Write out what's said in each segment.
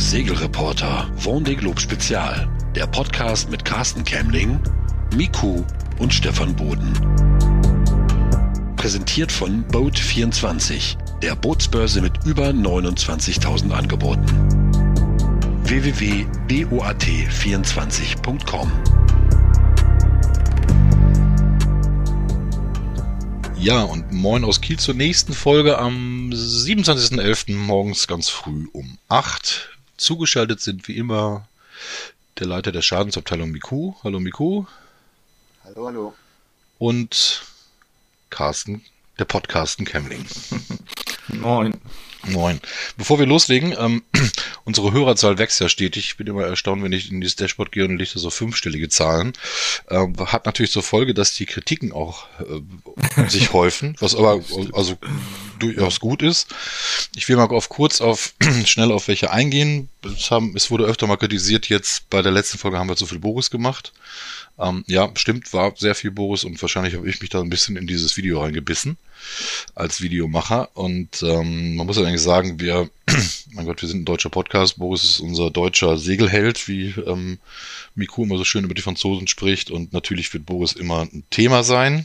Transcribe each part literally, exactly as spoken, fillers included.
Segelreporter Vendée Globe Spezial. Der Podcast mit Carsten Kämmling, Miku und Stefan Boden. Präsentiert von Boat vierundzwanzig, der Bootsbörse mit über neunundzwanzigtausend Angeboten. w w w punkt boat vierundzwanzig punkt com. Ja, und moin aus Kiel zur nächsten Folge am siebenundzwanzigsten elften morgens ganz früh um acht. Zugeschaltet sind wie immer der Leiter der Schadensabteilung Miku. Hallo Miku. Hallo, hallo. Und Carsten, der Podcasten Kämmling. Moin. Moin. Bevor wir loslegen, ähm, unsere Hörerzahl wächst ja stetig. Ich bin immer erstaunt, wenn ich in dieses Dashboard gehe und liege da so fünfstellige Zahlen. Ähm, hat natürlich zur Folge, dass die Kritiken auch äh, sich häufen, was aber also durchaus gut ist. Ich will mal auf kurz auf schnell auf welche eingehen. Es, haben, es wurde öfter mal kritisiert, jetzt bei der letzten Folge haben wir zu viel Boris gemacht. Ähm, ja, stimmt, war sehr viel Boris und wahrscheinlich habe ich mich da ein bisschen in dieses Video reingebissen als Videomacher und ähm, man muss ja eigentlich sagen, wir, mein Gott, wir sind ein deutscher Podcast, Boris ist unser deutscher Segelheld, wie ähm, Miku immer so schön über die Franzosen spricht und natürlich wird Boris immer ein Thema sein.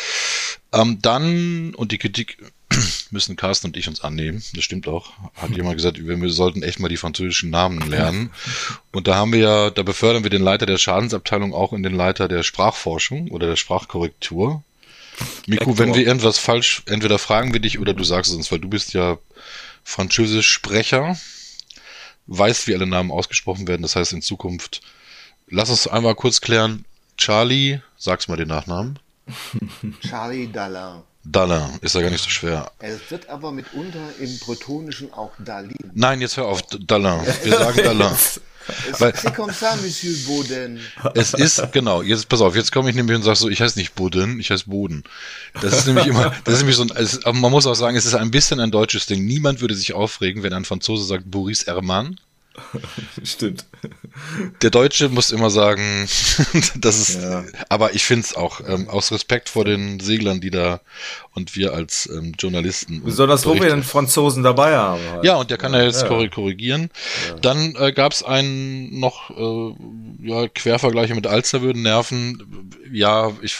Ähm, dann, und die Kritik müssen Carsten und ich uns annehmen, das stimmt auch, hat jemand gesagt, wir, wir sollten echt mal die französischen Namen lernen und da haben wir ja, da befördern wir den Leiter der Schadensabteilung auch in den Leiter der Sprachforschung oder der Sprachkorrektur. Miku, wenn wir irgendwas falsch, entweder fragen wir dich oder du sagst es uns, weil du bist ja Französisch-Sprecher, weißt, wie alle Namen ausgesprochen werden, das heißt in Zukunft, lass uns einmal kurz klären, Charlie, sag's mal den Nachnamen. Charlie Dalin. Dalin, ist ja gar nicht so schwer. Es wird aber mitunter im Bretonischen auch Dalin. Nein, jetzt hör auf, Dalin, wir sagen Dalin. Weil, c'est comme ça, Monsieur Boden. Es ist, genau, jetzt pass auf, jetzt komme ich nämlich und sage so, ich heiße nicht Boden, ich heiße Boden. Das ist nämlich immer, das ist nämlich so ein, es, aber man muss auch sagen, es ist ein bisschen ein deutsches Ding. Niemand würde sich aufregen, wenn ein Franzose sagt Boris Herman. Stimmt. Der Deutsche muss immer sagen, das ist, ja. Aber ich finde es auch, ähm, aus Respekt vor den Seglern, die da und wir als ähm, Journalisten. Besonders, wo wir den Franzosen dabei haben. Halt. Ja, und der kann ja jetzt ja. korrigieren. Ja. Dann äh, gab es einen noch äh, ja, Quervergleiche mit Alster würden nerven. Ja, ich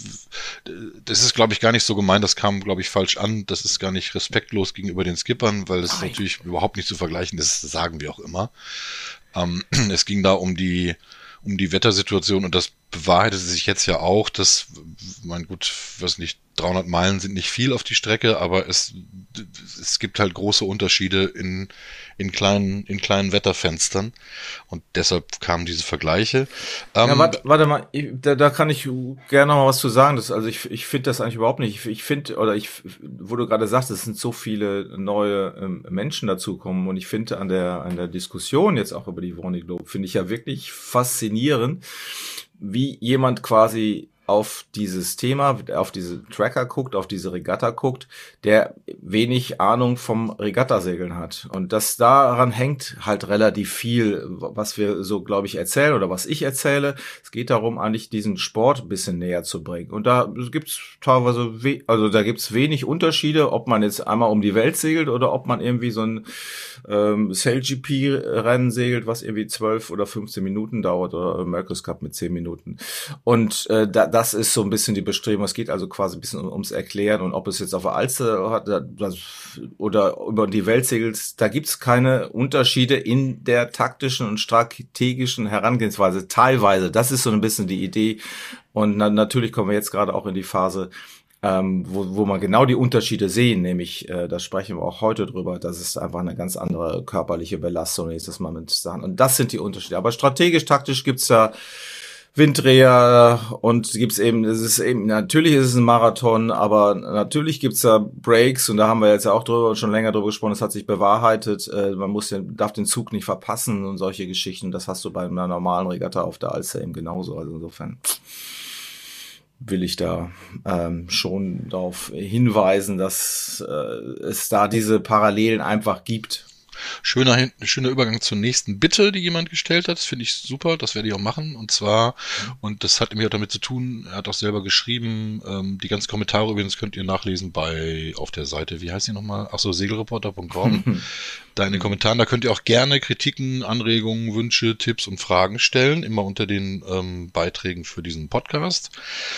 das ist, glaube ich, gar nicht so gemeint, das kam, glaube ich, falsch an. Das ist gar nicht respektlos gegenüber den Skippern, weil es natürlich überhaupt nicht zu vergleichen ist, das sagen wir auch immer. Ähm, es ging da um die um die Wettersituation und das bewahrheitete sich jetzt ja auch, dass, mein gut, weiß nicht, dreihundert Meilen sind nicht viel auf die Strecke, aber es es gibt halt große Unterschiede in in kleinen in kleinen Wetterfenstern und deshalb kamen diese Vergleiche. Ähm, ja, warte, warte mal, ich, da, da kann ich gerne noch mal was zu sagen. Das, also ich ich finde das eigentlich überhaupt nicht. Ich, ich finde, oder ich, wo du gerade sagst, es sind so viele neue ähm, Menschen dazukommen und ich finde an der an der Diskussion jetzt auch über die Vendée Globe finde ich ja wirklich faszinierend, wie jemand quasi auf dieses Thema, auf diese Tracker guckt, auf diese Regatta guckt, der wenig Ahnung vom Regattasegeln hat. Und das daran hängt halt relativ viel, was wir so, glaube ich, erzählen oder was ich erzähle. Es geht darum, eigentlich diesen Sport ein bisschen näher zu bringen. Und da gibt's teilweise, we- also da gibt's wenig Unterschiede, ob man jetzt einmal um die Welt segelt oder ob man irgendwie so ein ähm, Sail-G P-Rennen segelt, was irgendwie zwölf oder fünfzehn Minuten dauert oder Mercus Cup mit zehn Minuten. Und äh, da, das ist so ein bisschen die Bestrebung. Es geht also quasi ein bisschen ums Erklären und ob es jetzt auf der Alster hat oder über die Welt segelt, da gibt's keine Unterschiede in der taktischen und strategischen Herangehensweise. Teilweise, das ist so ein bisschen die Idee. Und na, natürlich kommen wir jetzt gerade auch in die Phase, ähm, wo, wo man genau die Unterschiede sehen, nämlich, äh, da sprechen wir auch heute drüber, dass es einfach eine ganz andere körperliche Belastung ist, dass man mit Sachen, und das sind die Unterschiede. Aber strategisch, taktisch gibt's da Winddreher und gibt's eben, es ist eben, natürlich ist es ein Marathon, aber natürlich gibt's da Breaks und da haben wir jetzt ja auch drüber, schon länger drüber gesprochen, es hat sich bewahrheitet, äh, man muss den, darf den Zug nicht verpassen und solche Geschichten, das hast du bei einer normalen Regatta auf der Alster eben genauso, also insofern will ich da ähm, schon darauf hinweisen, dass äh, es da diese Parallelen einfach gibt. Schöner, schöner Übergang zur nächsten Bitte, die jemand gestellt hat. Das finde ich super, das werde ich auch machen. Und zwar, und das hat mir auch damit zu tun, er hat auch selber geschrieben, ähm, die ganzen Kommentare übrigens könnt ihr nachlesen bei auf der Seite, wie heißt die nochmal? Achso, segelreporter punkt com. da in den Kommentaren. Da könnt ihr auch gerne Kritiken, Anregungen, Wünsche, Tipps und Fragen stellen, immer unter den ähm, Beiträgen für diesen Podcast.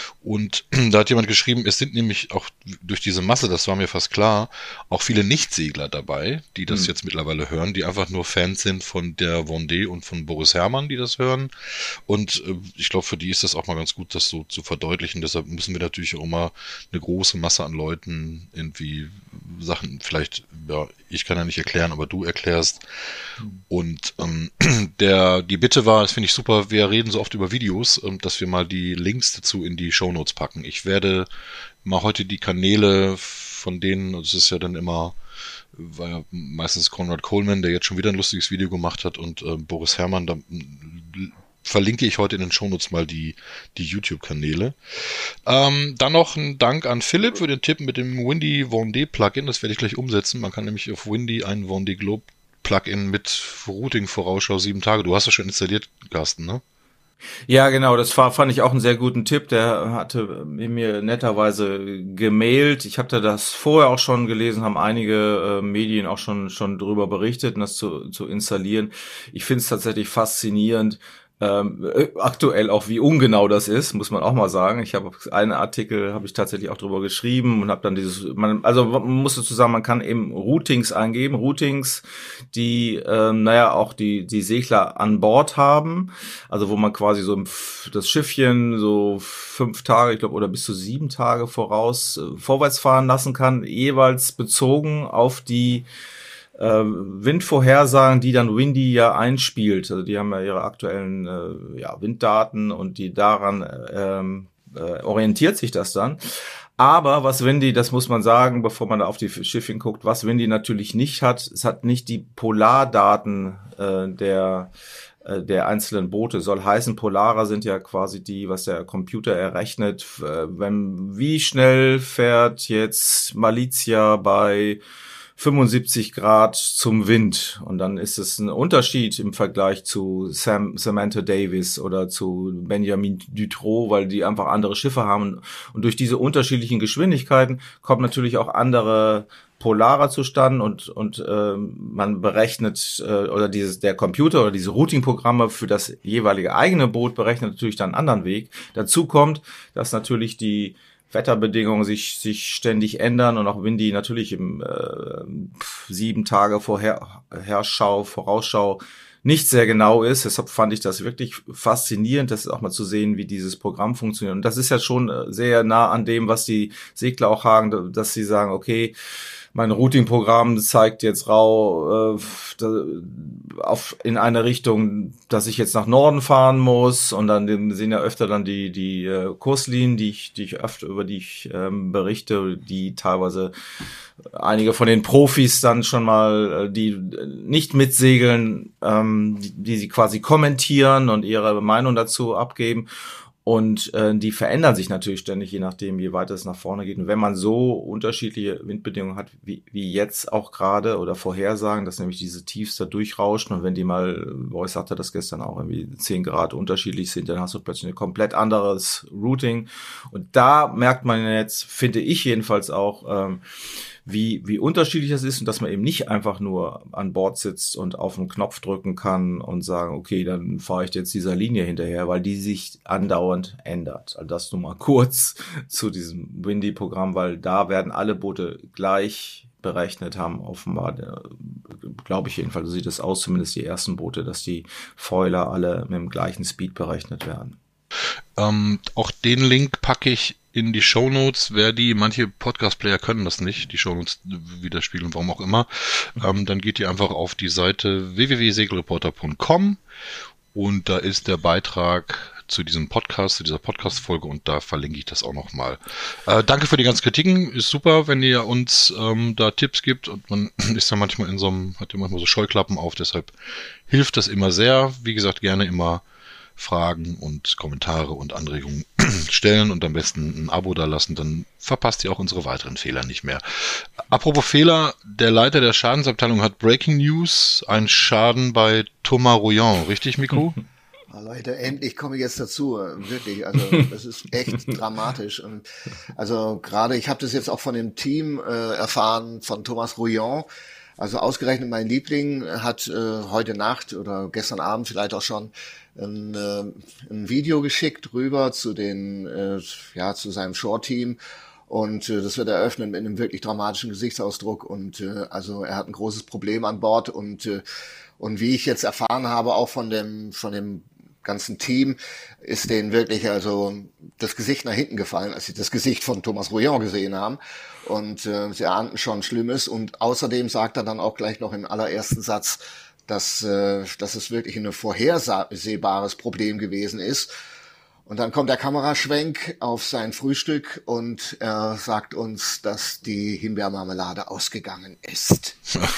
Und da hat jemand geschrieben, es sind nämlich auch durch diese Masse, das war mir fast klar, auch viele Nichtsegler dabei, die das mhm. jetzt mittlerweile hören, die einfach nur Fans sind von der Vendée und von Boris Herrmann, die das hören. Und äh, ich glaube, für die ist das auch mal ganz gut, das so zu verdeutlichen. Deshalb müssen wir natürlich auch immer eine große Masse an Leuten irgendwie Sachen, vielleicht, ja, ich kann ja nicht erklären, aber du erklärst. Mhm. Und ähm, der die Bitte war, das finde ich super, wir reden so oft über Videos, ähm, dass wir mal die Links dazu in die Shownotes packen. Ich werde mal heute die Kanäle von denen, das ist ja dann immer, war ja meistens Conrad Coleman, der jetzt schon wieder ein lustiges Video gemacht hat, und äh, Boris Herrmann, da verlinke ich heute in den Shownotes mal die, die YouTube-Kanäle. Ähm, dann noch ein Dank an Philipp für den Tipp mit dem Windy Vendée Plugin. Das werde ich gleich umsetzen. Man kann nämlich auf Windy ein Vendée Globe Plugin mit Routing-Vorausschau sieben Tage. Du hast das schon installiert, Carsten, ne? Ja, genau, das war, fand ich auch einen sehr guten Tipp. Der hatte mir netterweise gemailt. Ich hatte das vorher auch schon gelesen, haben einige äh, Medien auch schon schon drüber berichtet, das zu, zu installieren. Ich finde es tatsächlich faszinierend, Ähm, aktuell auch, wie ungenau das ist, muss man auch mal sagen. Ich habe einen Artikel, habe ich tatsächlich auch drüber geschrieben und habe dann dieses, man, also man muss dazu sagen, man kann eben Routings eingeben, Routings, die, ähm, naja, auch die die Segler an Bord haben, also wo man quasi so das Schiffchen so fünf Tage, ich glaube, oder bis zu sieben Tage voraus äh, vorwärts fahren lassen kann, jeweils bezogen auf die Äh, Windvorhersagen, die dann Windy ja einspielt. Also die haben ja ihre aktuellen äh, ja, Winddaten und die daran ähm, äh, orientiert sich das dann. Aber was Windy, das muss man sagen, bevor man da auf die Schiffchen guckt, was Windy natürlich nicht hat, es hat nicht die Polardaten äh, der äh, der einzelnen Boote. Soll heißen, Polare sind ja quasi die, was der Computer errechnet, äh, wenn wie schnell fährt jetzt Malizia bei fünfundsiebzig Grad zum Wind, und dann ist es ein Unterschied im Vergleich zu Sam, Samantha Davis oder zu Benjamin Dutroux, weil die einfach andere Schiffe haben, und durch diese unterschiedlichen Geschwindigkeiten kommen natürlich auch andere Polare zustande, und und äh, man berechnet äh, oder dieses der Computer oder diese Routing-Programme für das jeweilige eigene Boot berechnet natürlich dann einen anderen Weg. Dazu kommt, dass natürlich die Wetterbedingungen sich sich ständig ändern und auch Windy natürlich im äh, sieben Tage Vorherschau, Vorausschau nicht sehr genau ist. Deshalb fand ich das wirklich faszinierend, das auch mal zu sehen, wie dieses Programm funktioniert. Und das ist ja schon sehr nah an dem, was die Segler auch haben, dass sie sagen, okay, mein Routing-Programm zeigt jetzt rau äh, auf in eine Richtung, dass ich jetzt nach Norden fahren muss, und dann sehen ja öfter dann die die äh, Kurslinien, die ich die ich öfter über die ich ähm, berichte, die teilweise einige von den Profis dann schon mal, die nicht mitsegeln, ähm, die, die sie quasi kommentieren und ihre Meinung dazu abgeben. Und äh, die verändern sich natürlich ständig, je nachdem, wie weit es nach vorne geht. Und wenn man so unterschiedliche Windbedingungen hat, wie, wie jetzt auch gerade, oder Vorhersagen, dass nämlich diese Tiefs da durchrauschen, und wenn die mal, Boris sagte das gestern auch, irgendwie zehn Grad unterschiedlich sind, dann hast du plötzlich ein komplett anderes Routing. Und da merkt man jetzt, finde ich jedenfalls auch, ähm, wie wie unterschiedlich das ist, und dass man eben nicht einfach nur an Bord sitzt und auf den Knopf drücken kann und sagen, okay, dann fahre ich jetzt dieser Linie hinterher, weil die sich andauernd ändert. Also das nur mal kurz zu diesem Windy-Programm, weil da werden alle Boote gleich berechnet, haben offenbar, glaube ich jedenfalls, so sieht es aus, zumindest die ersten Boote, dass die Foiler alle mit dem gleichen Speed berechnet werden. Ähm, auch den Link packe ich in die Shownotes. Wer die, manche Podcast-Player können das nicht, die Shownotes widerspiegeln, warum auch immer. Ähm, dann geht ihr einfach auf die Seite w w w punkt segelreporter punkt com, und da ist der Beitrag zu diesem Podcast, zu dieser Podcast-Folge, und da verlinke ich das auch nochmal. Äh, danke für die ganzen Kritiken. Ist super, wenn ihr uns ähm, da Tipps gibt, und man ist ja manchmal in so einem, hat ja manchmal so Scheuklappen auf, deshalb hilft das immer sehr. Wie gesagt, gerne immer Fragen und Kommentare und Anregungen stellen und am besten ein Abo da lassen, dann verpasst ihr auch unsere weiteren Fehler nicht mehr. Apropos Fehler, der Leiter der Schadensabteilung hat Breaking News, ein Schaden bei Thomas Rouillon, richtig, Mikko? Oh, Leute, endlich komme ich jetzt dazu, wirklich, also das ist echt dramatisch. Und also gerade, ich habe das jetzt auch von dem Team äh, erfahren, von Thomas Rouillon. Also ausgerechnet mein Liebling hat äh, heute Nacht oder gestern Abend vielleicht auch schon ein, äh, ein Video geschickt rüber zu den, äh, ja, zu seinem Shore-Team. Und äh, das wird eröffnet mit einem wirklich dramatischen Gesichtsausdruck. Und äh, also er hat ein großes Problem an Bord. Und äh, und wie ich jetzt erfahren habe, auch von dem von dem ganzen Team, ist denen wirklich also das Gesicht nach hinten gefallen, als sie das Gesicht von Thomas Rouillon gesehen haben. Und äh, sie ahnten schon Schlimmes. Und außerdem sagt er dann auch gleich noch im allerersten Satz, dass, äh, dass es wirklich ein vorhersehbares Problem gewesen ist. Und dann kommt der Kameraschwenk auf sein Frühstück und er sagt uns, dass die Himbeermarmelade ausgegangen ist.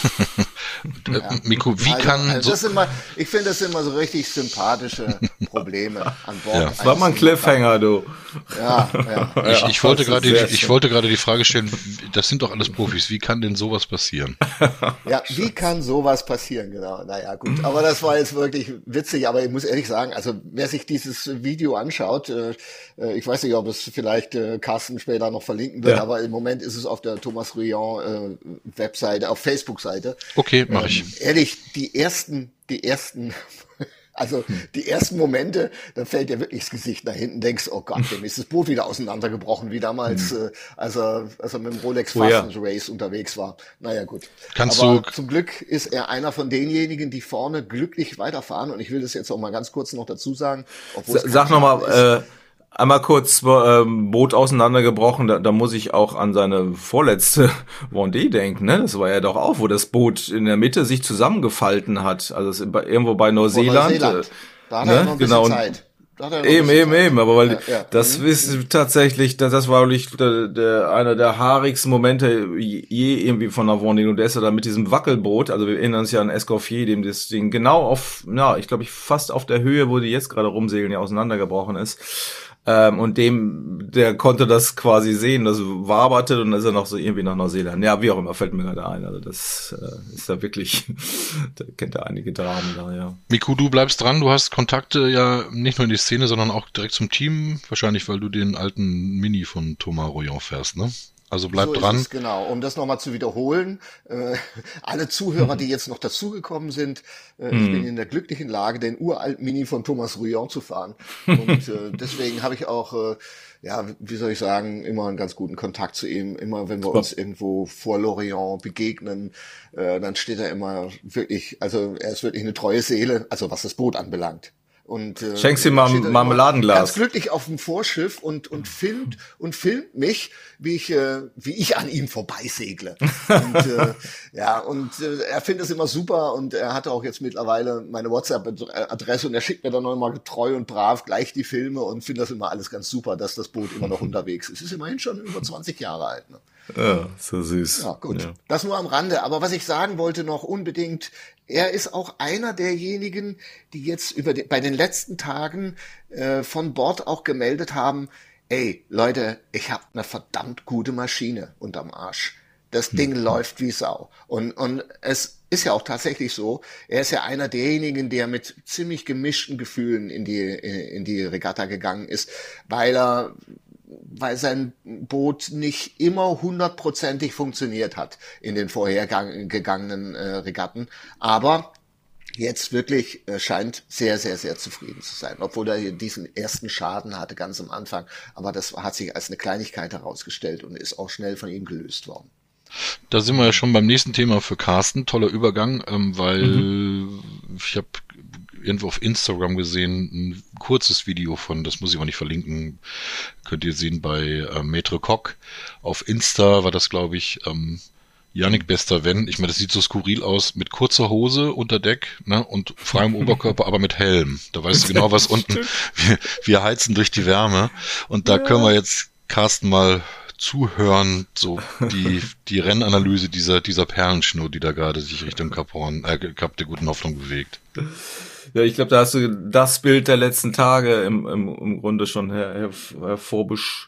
Ja. Miko, wie also, kann... Also das sind mal, ich finde, das sind immer so richtig sympathische Probleme an Bord. Ja. Das war mal ein Cliffhanger, du. Ja, ja. Ich, ich wollte gerade die, ich schön. wollte gerade die Frage stellen, das sind doch alles Profis, wie kann denn sowas passieren? Ja, wie kann sowas passieren, genau. Naja, gut. Aber das war jetzt wirklich witzig, aber ich muss ehrlich sagen, also wer sich dieses Video anschaut, äh, ich weiß nicht, ob es vielleicht äh, Carsten später noch verlinken wird, ja. aber im Moment ist es auf der Thomas Rouillon äh, Webseite, auf Facebook-Seite. Okay, mache ich. Ähm, ehrlich, die ersten, die ersten, also die ersten Momente, da fällt dir wirklich das Gesicht nach hinten, denkst, oh Gott, dem ist das Boot wieder auseinandergebrochen, wie damals, äh, als, er, als er mit dem Rolex Oh, ja. Fastest Race unterwegs war. Naja, gut. Kannst Aber du- zum Glück ist er einer von denjenigen, die vorne glücklich weiterfahren. Und ich will das jetzt auch mal ganz kurz noch dazu sagen. obwohl es kein Sag Schaden nochmal, ist. äh, einmal kurz ähm, Boot auseinandergebrochen, da, da muss ich auch an seine vorletzte Vendée denken, ne? Das war ja doch auch, wo das Boot in der Mitte sich zusammengefalten hat. Also es ist bei, irgendwo bei Vor Neuseeland. Neuseeland. Da hat ne? er noch ein bisschen Genau. Zeit. Da hat er noch ein Eben, bisschen eben, Zeit. eben, aber weil Ja, ja. das Mhm. ist tatsächlich, das, das war wirklich der, der, einer der haarigsten Momente je irgendwie von der Vendée. Und der ist ja da mit diesem Wackelboot, also wir erinnern uns ja an Escoffier, dem das Ding genau auf, ja, ich glaube ich fast auf der Höhe, wo die jetzt gerade rumsegeln, ja auseinandergebrochen ist. Ähm, und dem, der konnte das quasi sehen, das waberte und dann ist er noch so irgendwie nach Neuseeland. Ja, wie auch immer, fällt mir gerade ein. Also das äh, ist da wirklich, da kennt er einige Dramen da, ja. Miku, du bleibst dran, du hast Kontakte ja nicht nur in die Szene, sondern auch direkt zum Team, wahrscheinlich weil du den alten Mini von Thomas Rouillon fährst, ne? Also bleib so dran. Ist es, genau, um das nochmal zu wiederholen, äh, alle Zuhörer, die jetzt noch dazugekommen sind, äh, ich bin in der glücklichen Lage, den uralten Mini von Thomas Rouillon zu fahren. Und äh, deswegen habe ich auch, äh, ja, wie soll ich sagen, immer einen ganz guten Kontakt zu ihm. Immer wenn wir uns irgendwo vor Lorient begegnen, äh, dann steht er immer wirklich, also er ist wirklich eine treue Seele, also was das Boot anbelangt. Und, äh, Schenkst ihm mal steht ein er Marmeladenglas. Ganz glücklich auf dem Vorschiff und und filmt und filmt mich, wie ich äh, wie ich an ihm vorbeisegle. Und äh, ja, und äh, er findet es immer super und er hatte auch jetzt mittlerweile meine WhatsApp-Adresse und er schickt mir dann nochmal treu und brav gleich die Filme und findet das immer alles ganz super, dass das Boot immer noch unterwegs ist. Es ist immerhin schon über zwanzig Jahre alt. Ne? Ja, so süß. Ja, gut. Ja. Das nur am Rande. Aber was ich sagen wollte noch unbedingt, er ist auch einer derjenigen, die jetzt über die, bei den letzten Tagen äh, von Bord auch gemeldet haben, ey, Leute, ich habe eine verdammt gute Maschine unterm Arsch. Das Ding Mhm. läuft wie Sau. Und, und es ist ja auch tatsächlich so, er ist ja einer derjenigen, der mit ziemlich gemischten Gefühlen in die, in die Regatta gegangen ist, weil er weil sein Boot nicht immer hundertprozentig funktioniert hat in den vorhergegangenen äh, Regatten. Aber jetzt wirklich äh, scheint sehr, sehr, sehr zufrieden zu sein. Obwohl er diesen ersten Schaden hatte ganz am Anfang. Aber das hat sich als eine Kleinigkeit herausgestellt und ist auch schnell von ihm gelöst worden. Da sind wir ja schon beim nächsten Thema für Carsten. Toller Übergang, ähm, weil mhm. ich habe irgendwo auf Instagram gesehen, ein kurzes Video von, das muss ich auch nicht verlinken, könnt ihr sehen bei äh, Maître Coq. Auf Insta war das, glaube ich, ähm, Yannick Bester-Wenn. Ich meine, das sieht so skurril aus, mit kurzer Hose unter Deck, ne, und freiem Oberkörper, aber mit Helm. Da weißt du genau, was unten, wir, wir heizen durch die Wärme. Und da können wir jetzt Carsten mal zuhören, so die die Rennanalyse dieser dieser Perlenschnur, die da gerade sich Richtung Kap Horn, äh, Kap der Guten Hoffnung bewegt. Ja, ich glaube, da hast du das Bild der letzten Tage im im, im Grunde schon her, her, hervorbesch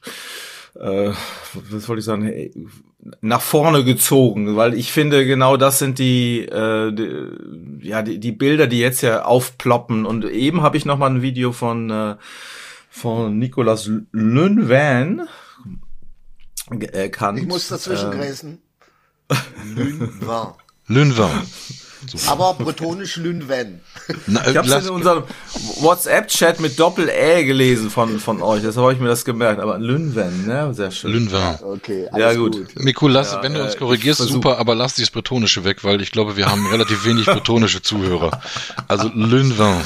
äh, was wollte ich sagen, hey, nach vorne gezogen, weil ich finde, genau das sind die, äh, die ja die, die Bilder, die jetzt ja aufploppen. Und eben habe ich noch mal ein Video von äh, von Nicolas Leunvan erkannt. Ich muss dazwischen äh, gräßen. Leunvan. Lünwen. Aber bretonisch Lünwen. Na, Ich habe es in unserem WhatsApp-Chat mit Doppel-Ä gelesen von von euch, deshalb habe ich mir das gemerkt. Aber Lünwen, ne? Sehr schön. Lünwen. Okay, Ja, alles gut. gut. Miku, lass, Ja, wenn du äh, uns korrigierst, ich versuch- super, aber lass dieses Bretonische weg, weil ich glaube, wir haben relativ wenig bretonische Zuhörer. Also Lünwen.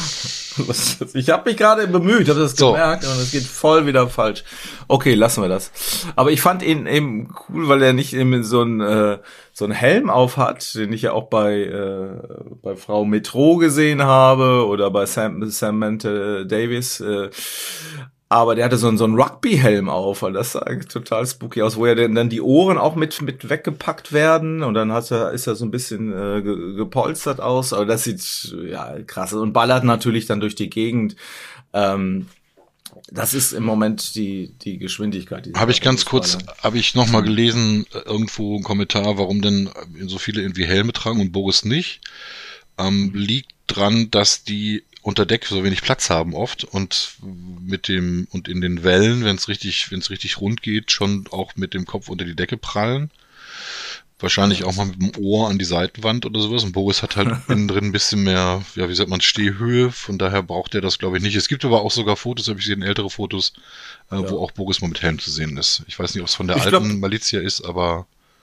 Ich habe mich gerade bemüht, habe das So. gemerkt und es geht voll wieder falsch. Okay, lassen wir das. Aber ich fand ihn eben cool, weil er nicht eben so einen äh, so einen Helm auf hat, den ich ja auch bei äh, bei Frau Metro gesehen habe oder bei Sam, Samantha Davis. Äh, aber der hatte so einen, so einen Rugby-Helm auf, weil das sah total spooky aus, wo ja dann, dann die Ohren auch mit mit weggepackt werden und dann hat er, ist er so ein bisschen äh, ge- gepolstert aus. Aber das sieht ja krass aus und ballert natürlich dann durch die Gegend. Ähm, das ist im Moment die die Geschwindigkeit. die Habe ich ganz kurz, ballern. habe ich nochmal gelesen, äh, irgendwo einen Kommentar, warum denn so viele irgendwie Helme tragen und Boris nicht. Ähm, liegt dran, dass die unter Deck so wenig Platz haben oft und mit dem und in den Wellen, wenn es richtig, wenn es richtig rund geht, schon auch mit dem Kopf unter die Decke prallen. Wahrscheinlich auch mal mit dem Ohr an die Seitenwand oder sowas. Und Boris hat halt innen drin ein bisschen mehr, ja, wie sagt man, Stehhöhe. Von daher braucht er das, glaube ich, nicht. Es gibt aber auch sogar Fotos, habe ich gesehen, ältere Fotos, äh, Ja. wo auch Boris mal mit Helm zu sehen ist. Ich weiß nicht, ob es von der Ich alten glaub- Malizia ist, aber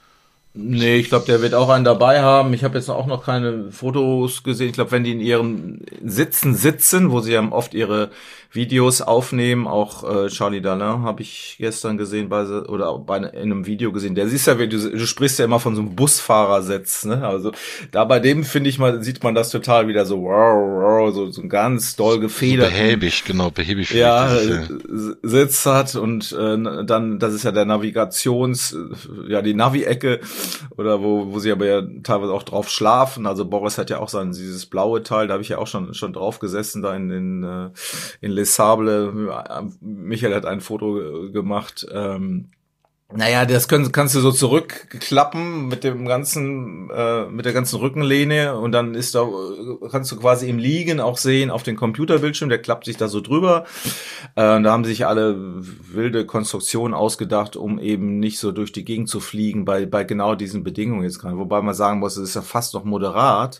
Nee, ich glaube, der wird auch einen dabei haben. Ich habe jetzt auch noch keine Fotos gesehen. Ich glaube, wenn die in ihren Sitzen sitzen, wo sie ja oft ihre Videos aufnehmen, auch äh, Charlie Dalin habe ich gestern gesehen bei oder auch bei in einem Video gesehen. Der siehst ja, wie du, du sprichst ja immer von so einem Busfahrersitz, ne? Also da bei dem finde ich mal sieht man das total wieder so wow, wow, so so ein ganz doll so gefedert. behäbig, genau, behäbig. finde Ja, ich äh, dieses, Sitz hat und äh, dann, das ist ja der Navigations, äh, ja die Navi-Ecke oder wo wo sie aber ja teilweise auch drauf schlafen. Also Boris hat ja auch sein dieses blaue Teil, da habe ich ja auch schon schon drauf gesessen da in in, äh, in Les Sables. Michael hat ein Foto gemacht. Ähm, Naja, das können, kannst du so zurückklappen mit dem ganzen, äh, mit der ganzen Rückenlehne und dann ist da, äh, kannst du quasi im Liegen auch sehen auf den Computerbildschirm, der klappt sich da so drüber. Äh, da haben sich alle wilde Konstruktionen ausgedacht, um eben nicht so durch die Gegend zu fliegen bei, bei genau diesen Bedingungen jetzt gerade. Wobei man sagen muss, es ist ja fast noch moderat.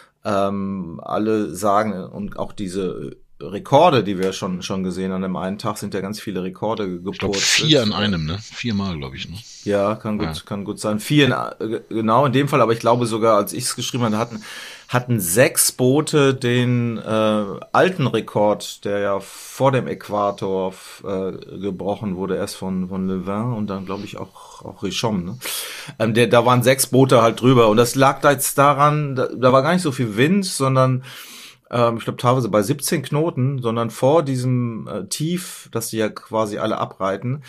Ähm, alle sagen und auch diese Rekorde, die wir schon schon gesehen haben, an dem einen Tag sind ja ganz viele Rekorde gepurzt. ich glaube, vier an einem, ne? Viermal, glaube ich, ne? Ja, kann gut, Ja. kann gut sein. Vier, in, genau in dem Fall, aber ich glaube sogar, als ich es geschrieben hatte, hatten, hatten sechs Boote den äh, alten Rekord, der ja vor dem Äquator äh, gebrochen wurde, erst von von Levin und dann glaube ich auch auch Richomme. Ne? Ähm, der, da waren sechs Boote halt drüber und das lag da jetzt daran, da, da war gar nicht so viel Wind, sondern ähm, ich glaube teilweise bei siebzehn Knoten, sondern vor diesem äh, Tief, das die ja quasi alle abreiten.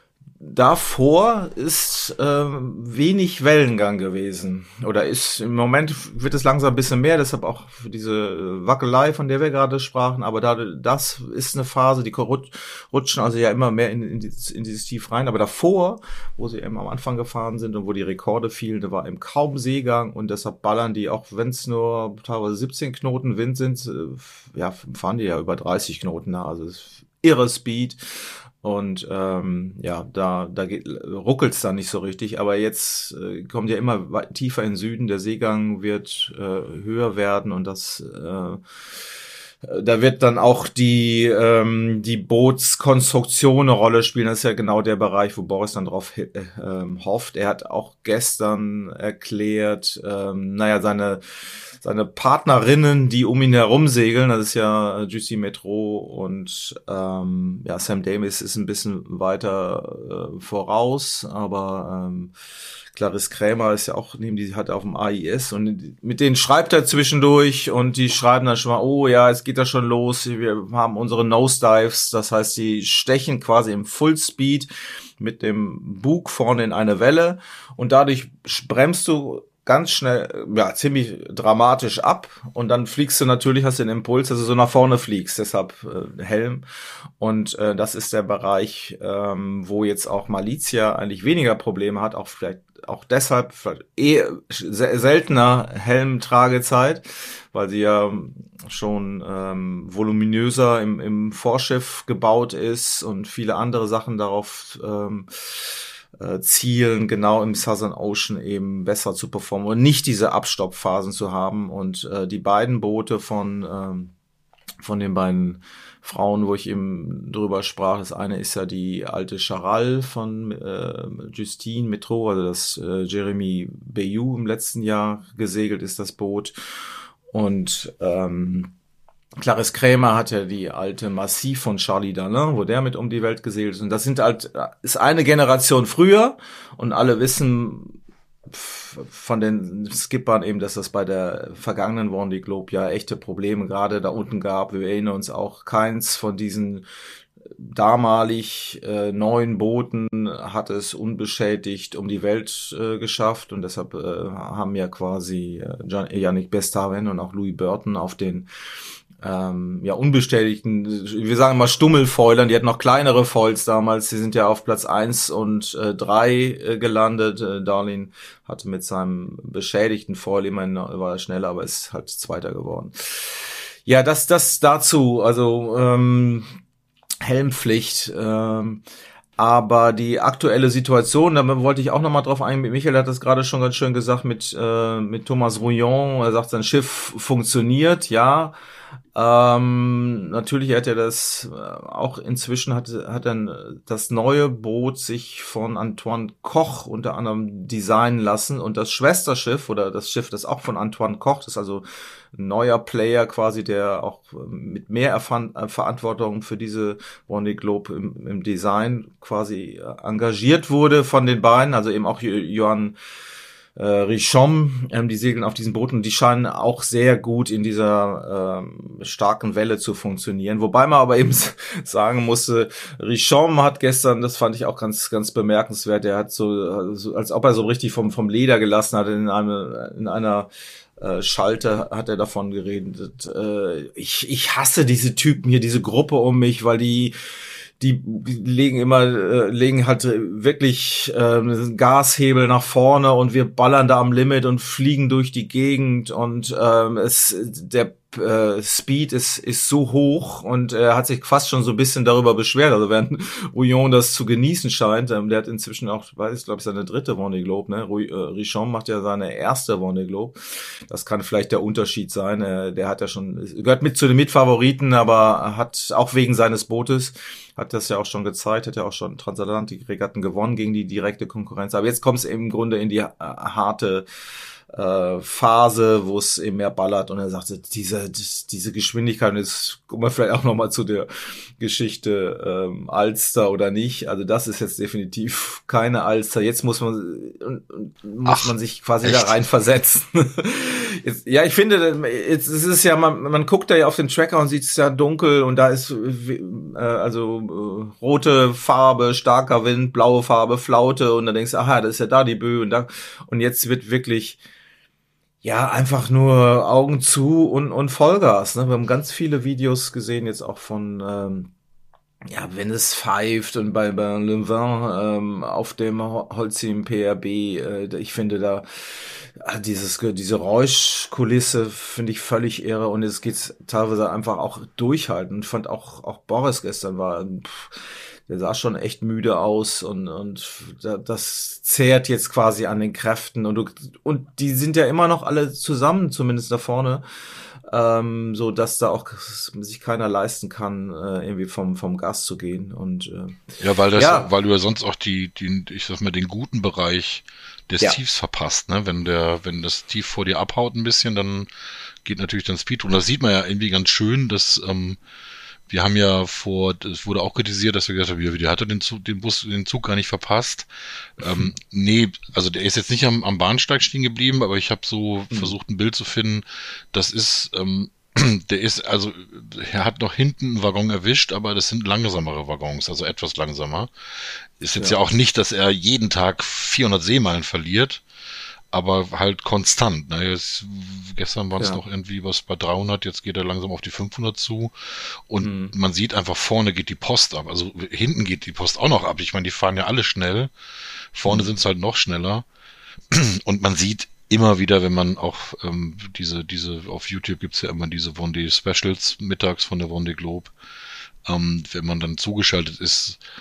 Davor ist ähm, wenig Wellengang gewesen. Oder ist im Moment wird es langsam ein bisschen mehr, deshalb auch für diese Wackelei, von der wir gerade sprachen. Aber da, das ist eine Phase, die rutschen also ja immer mehr in, in, dieses, in dieses Tief rein. Aber davor, wo sie eben am Anfang gefahren sind und wo die Rekorde fielen, da war eben kaum Seegang und deshalb ballern die, auch wenn es nur teilweise siebzehn Knoten Wind sind, äh, ja, fahren die ja über dreißig Knoten nah. Also es ist irre Speed. Und ähm, ja, da da geht, ruckelt's dann nicht so richtig. Aber jetzt äh, kommt ja immer weit, tiefer in den Süden. Der Seegang wird äh, höher werden und das äh, da wird dann auch die ähm, die Bootskonstruktion eine Rolle spielen. Das ist ja genau der Bereich, wo Boris dann drauf äh, ähm, hofft. Er hat auch gestern erklärt, ähm, naja, seine seine Partnerinnen, die um ihn herum segeln, das ist ja Jussi Metro und ähm, ja, Sam Davis ist ein bisschen weiter äh, voraus, aber ähm, Clarisse Krämer ist ja auch neben die hat auf dem A I S und mit denen schreibt er zwischendurch und die schreiben dann schon mal, oh ja, es geht da schon los, wir haben unsere Nosedives, das heißt, die stechen quasi im Fullspeed mit dem Bug vorne in eine Welle und dadurch bremst du ganz schnell, ja, ziemlich dramatisch ab und dann fliegst du natürlich, hast den Impuls, dass du so nach vorne fliegst, deshalb äh, Helm und äh, das ist der Bereich, ähm, wo jetzt auch Malizia eigentlich weniger Probleme hat, auch vielleicht auch deshalb vielleicht eh seltener Helmtragezeit, weil sie ja schon ähm, voluminöser im, im Vorschiff gebaut ist und viele andere Sachen darauf ähm, äh, Zielen genau im Southern Ocean eben besser zu performen und nicht diese Abstoppphasen zu haben. Und äh, die beiden Boote von ähm, von den beiden Frauen, wo ich eben drüber sprach, das eine ist ja die alte Charal von äh, Justine Metro, also das äh, Jeremy Bayou im letzten Jahr gesegelt ist, das Boot. Und ähm, Clarisse Krämer hat ja die alte Massif von Charlie Dalin, wo der mit um die Welt gesegelt ist. Und das sind halt, ist eine Generation früher und alle wissen von den Skippern eben, dass das bei der vergangenen Vendée Globe ja echte Probleme gerade da unten gab. Wir erinnern uns auch, keins von diesen damalig äh, neuen Booten hat es unbeschädigt um die Welt äh, geschafft und deshalb äh, haben ja quasi äh, Yannick Bestaven und auch Louis Burton auf den ähm, ja unbestätigten, wir sagen mal Stummelfoilern, die hatten noch kleinere Foils damals, die sind ja auf Platz eins und äh, drei äh, gelandet. Äh, Darlin hatte mit seinem beschädigten Foil, immerhin war er schneller, aber ist halt Zweiter geworden. Ja, das das dazu, also ähm, Helmpflicht, ähm, aber die aktuelle Situation, da wollte ich auch nochmal drauf eingehen, Michael hat das gerade schon ganz schön gesagt mit äh, mit Thomas Rouillon, er sagt, sein Schiff funktioniert, ja, ähm, natürlich hat er das äh, auch inzwischen hat hat dann das neue Boot sich von Antoine Koch unter anderem designen lassen und das Schwesterschiff oder das Schiff, das auch von Antoine Koch, das ist also ein neuer Player quasi, der auch mit mehr Erfan- äh, Verantwortung für diese Vendée Globe im, im Design quasi äh, engagiert wurde von den beiden, also eben auch Johann äh, Richomme, ähm, die segeln auf diesen Booten, die scheinen auch sehr gut in dieser ähm, starken Welle zu funktionieren. Wobei man aber eben sagen musste, Richomme hat gestern, das fand ich auch ganz ganz bemerkenswert, der hat so, so als ob er so richtig vom vom Leder gelassen hat in einer in einer äh, Schalte hat er davon geredet. Äh, ich ich hasse diese Typen hier, diese Gruppe um mich, weil die Die legen immer, äh, legen halt wirklich äh, Gashebel nach vorne und wir ballern da am Limit und fliegen durch die Gegend und ähm, es der äh, Speed ist ist so hoch und er hat sich fast schon so ein bisschen darüber beschwert. Also während Rouillon das zu genießen scheint, ähm, der hat inzwischen auch, weiß ich glaube ich, seine dritte Vendée Globe, ne? Richomme macht ja seine erste Vendée Globe. Das kann vielleicht der Unterschied sein. Äh, der hat ja schon, gehört mit zu den Mitfavoriten, aber hat auch wegen seines Bootes hat das ja auch schon gezeigt, hat ja auch schon Transatlantik-Regatten gewonnen gegen die direkte Konkurrenz. Aber jetzt kommt es im Grunde in die äh, harte äh, Phase, wo es eben mehr ballert. Und er sagte, diese diese Geschwindigkeit, und jetzt kommen wir vielleicht auch nochmal zu der Geschichte ähm, Alster oder nicht. Also das ist jetzt definitiv keine Alster. Jetzt muss man und, und muss Ach, man sich quasi echt? da rein versetzen. Jetzt, ja, ich finde, jetzt es ist ja, man, man guckt da ja auf den Tracker und sieht es ja dunkel und da ist äh, also äh, rote Farbe, starker Wind, blaue Farbe, Flaute und dann denkst du, aha, das ist ja da die Böe und da und jetzt wird wirklich ja einfach nur Augen zu und und Vollgas. Ne? Wir haben ganz viele Videos gesehen jetzt auch von ähm, ja, wenn es pfeift und bei, bei Le Vin ähm, auf dem Holcim P R B, äh, ich finde da dieses diese Räuschkulisse finde ich völlig irre und es geht teilweise einfach auch durchhalten. Ich fand auch auch Boris gestern war, pff, der sah schon echt müde aus und und das zehrt jetzt quasi an den Kräften und du, und die sind ja immer noch alle zusammen, zumindest da vorne. Ähm, so dass da auch sich keiner leisten kann, äh, irgendwie vom vom Gas zu gehen und äh, ja, weil das, ja. weil du ja sonst auch die, die, ich sag mal, den guten Bereich des ja. Tiefs verpasst, ne? Wenn der, wenn das Tief vor dir abhaut ein bisschen, dann geht natürlich dann Speed. Und das sieht man ja irgendwie ganz schön, dass ähm, wir haben ja vor, es wurde auch kritisiert, dass wir gesagt haben, wie, der hatte den Zug, den Bus, den Zug gar nicht verpasst. Mhm. Ähm, nee, also der ist jetzt nicht am, am Bahnsteig stehen geblieben, aber ich habe so mhm. versucht, ein Bild zu finden. Das ist, ähm, der ist, also er hat noch hinten einen Waggon erwischt, aber das sind langsamere Waggons, also etwas langsamer. Ist jetzt ja, ja auch nicht, dass er jeden Tag vierhundert Seemeilen verliert, aber halt konstant. Ne? Jetzt, gestern waren es ja. noch irgendwie was bei dreihundert, jetzt geht er langsam auf die fünfhundert zu und mhm. man sieht einfach, vorne geht die Post ab, also hinten geht die Post auch noch ab. Ich meine, die fahren ja alle schnell, vorne mhm. sind es halt noch schneller und man sieht immer wieder, wenn man auch ähm, diese, diese, auf YouTube gibt's ja immer diese Vendée Specials mittags von der Vendée Globe, ähm, wenn man dann zugeschaltet ist,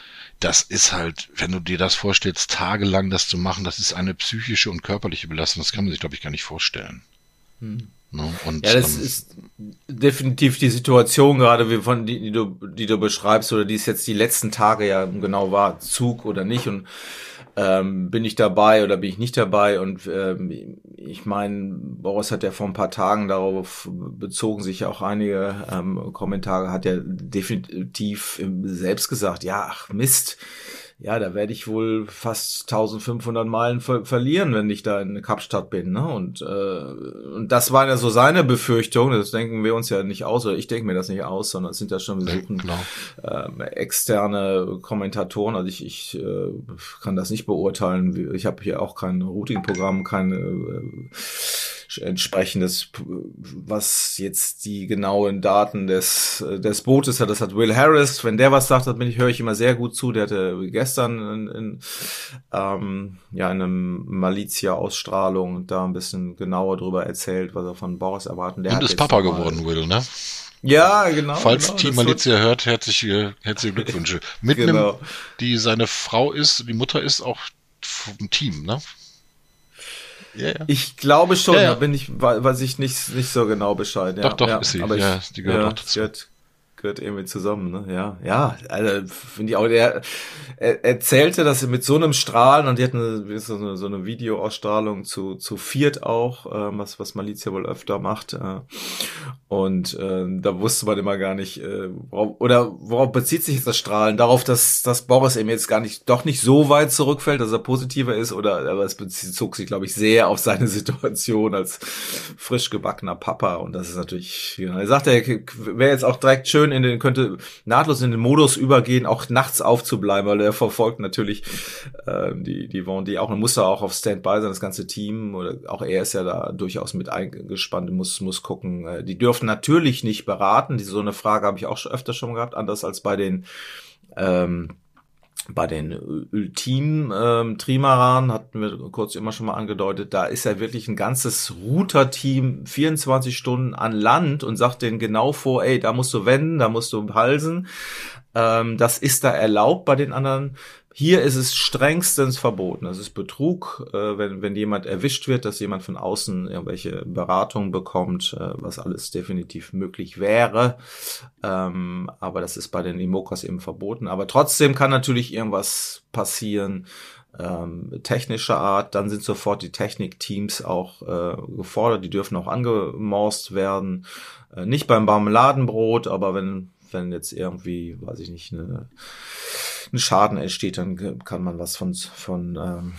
das ist halt, wenn du dir das vorstellst, tagelang das zu machen, das ist eine psychische und körperliche Belastung, das kann man sich, glaube ich, gar nicht vorstellen. Hm. Ne? Und, ja, das ähm, ist definitiv die Situation gerade, wie von die, die du, die du beschreibst, oder die es jetzt die letzten Tage ja genau war, Zug oder nicht, und ähm, bin ich dabei oder bin ich nicht dabei, und ähm, ich meine, Boris hat ja vor ein paar Tagen, darauf bezogen sich ja auch einige ähm, Kommentare, hat ja definitiv selbst gesagt, ja, ach Mist, ja, da werde ich wohl fast eintausendfünfhundert Meilen ver- verlieren, wenn ich da in Kapstadt bin, ne? Und äh, und das war ja so seine Befürchtung. Das denken wir uns ja nicht aus, oder ich denke mir das nicht aus, sondern es sind ja schon, wir suchen genau. ähm, externe Kommentatoren. Also ich ich äh, kann das nicht beurteilen. Ich habe hier auch kein Routing-Programm, kein äh, entsprechendes, was jetzt die genauen Daten des des Bootes hat. Das hat Will Harris. Wenn der was sagt, dann bin ich, höre ich immer sehr gut zu. Der hatte gestern in, in ähm, ja in einem Malizia-Ausstrahlung da ein bisschen genauer drüber erzählt, was er von Boris erwarten. Der Und hat ist Papa geworden, Will, ne? Ja, genau. Falls genau, Team Malizia hört, herzliche, herzliche Glückwünsche. Mit genau. einem, die seine Frau ist, die Mutter ist auch ein Team, ne? Ja, ja. Ich glaube schon, ja, ja. da bin ich, weiß ich nicht, nicht so genau Bescheid. Ja, doch, doch, ja, ist sie. Aber ja, ich, die gehört ja, auch dazu. Gehört, gehört irgendwie zusammen, ne? Ja, ja, also finde ich auch, der er, erzählte, dass er mit so einem Strahlen, und die hatten so eine, so eine Videoausstrahlung zu zu viert auch, äh, was was Malizia wohl öfter macht, äh, und äh, da wusste man immer gar nicht, äh, worauf, oder worauf bezieht sich jetzt das Strahlen? Darauf, dass dass Boris eben jetzt gar nicht, doch nicht so weit zurückfällt, dass er positiver ist, oder aber es bezog sich, glaube ich, sehr auf seine Situation als frisch gebackener Papa, und das ist natürlich, ja, er sagt, er wäre jetzt auch direkt schön in den, könnte nahtlos in den Modus übergehen, auch nachts aufzubleiben, weil er verfolgt natürlich äh, die die Vendée auch, und muss da auch auf Standby sein, das ganze Team, oder auch er ist ja da durchaus mit eingespannt, muss muss gucken. Äh, die dürfen natürlich nicht beraten, die, so eine Frage habe ich auch schon öfter schon gehabt, anders als bei den ähm, bei den Ultim-Trimaran, ähm, hatten wir kurz immer schon mal angedeutet, da ist ja wirklich ein ganzes Router-Team vierundzwanzig Stunden an Land und sagt denen genau vor, ey, da musst du wenden, da musst du halsen. Ähm, das ist da erlaubt bei den anderen. Hier ist es strengstens verboten. Das ist Betrug, äh, wenn wenn jemand erwischt wird, dass jemand von außen irgendwelche Beratungen bekommt, äh, was alles definitiv möglich wäre. Ähm, aber das ist bei den IMOCAs eben verboten. Aber trotzdem kann natürlich irgendwas passieren, ähm, technischer Art. Dann sind sofort die Technikteams auch äh, gefordert. Die dürfen auch angemorst werden. Äh, nicht beim Marmeladenbrot, aber wenn wenn jetzt irgendwie, weiß ich nicht, eine ein Schaden entsteht, dann kann man was von von ähm,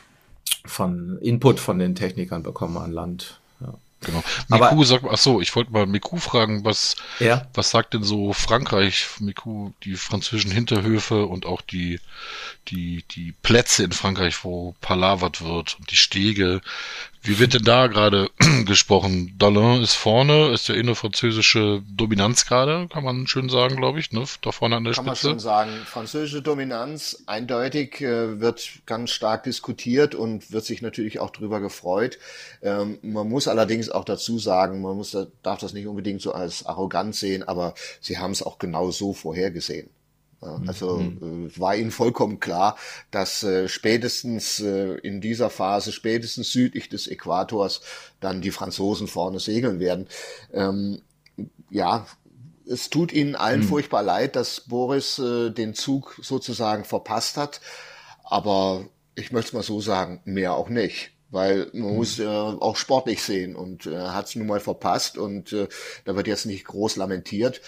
von Input von den Technikern bekommen an Land. Ja. Genau. Miku sagt, ach so, ich wollte mal Miku fragen, was ja? was sagt denn so Frankreich, Miku, die französischen Hinterhöfe und auch die die die Plätze in Frankreich, wo palavert wird, und die Stege. Wie wird denn da gerade gesprochen? Dalin ist vorne, ist ja eh eine französische Dominanz gerade, kann man schön sagen, glaube ich, ne? Da vorne an der kann Spitze. Kann man schon sagen. Französische Dominanz, eindeutig, äh, wird ganz stark diskutiert und wird sich natürlich auch drüber gefreut. Ähm, man muss allerdings auch dazu sagen, man muss, darf das nicht unbedingt so als arrogant sehen, aber sie haben es auch genau so vorhergesehen. Also mhm. äh, war ihnen vollkommen klar, dass äh, spätestens äh, in dieser Phase, spätestens südlich des Äquators, dann die Franzosen vorne segeln werden. Ähm, ja, es tut ihnen allen mhm. furchtbar leid, dass Boris äh, den Zug sozusagen verpasst hat. Aber ich möchte es mal so sagen, mehr auch nicht. Weil man mhm. muss äh, auch sportlich sehen, und er äh, hat es nun mal verpasst, und äh, da wird jetzt nicht groß lamentiert.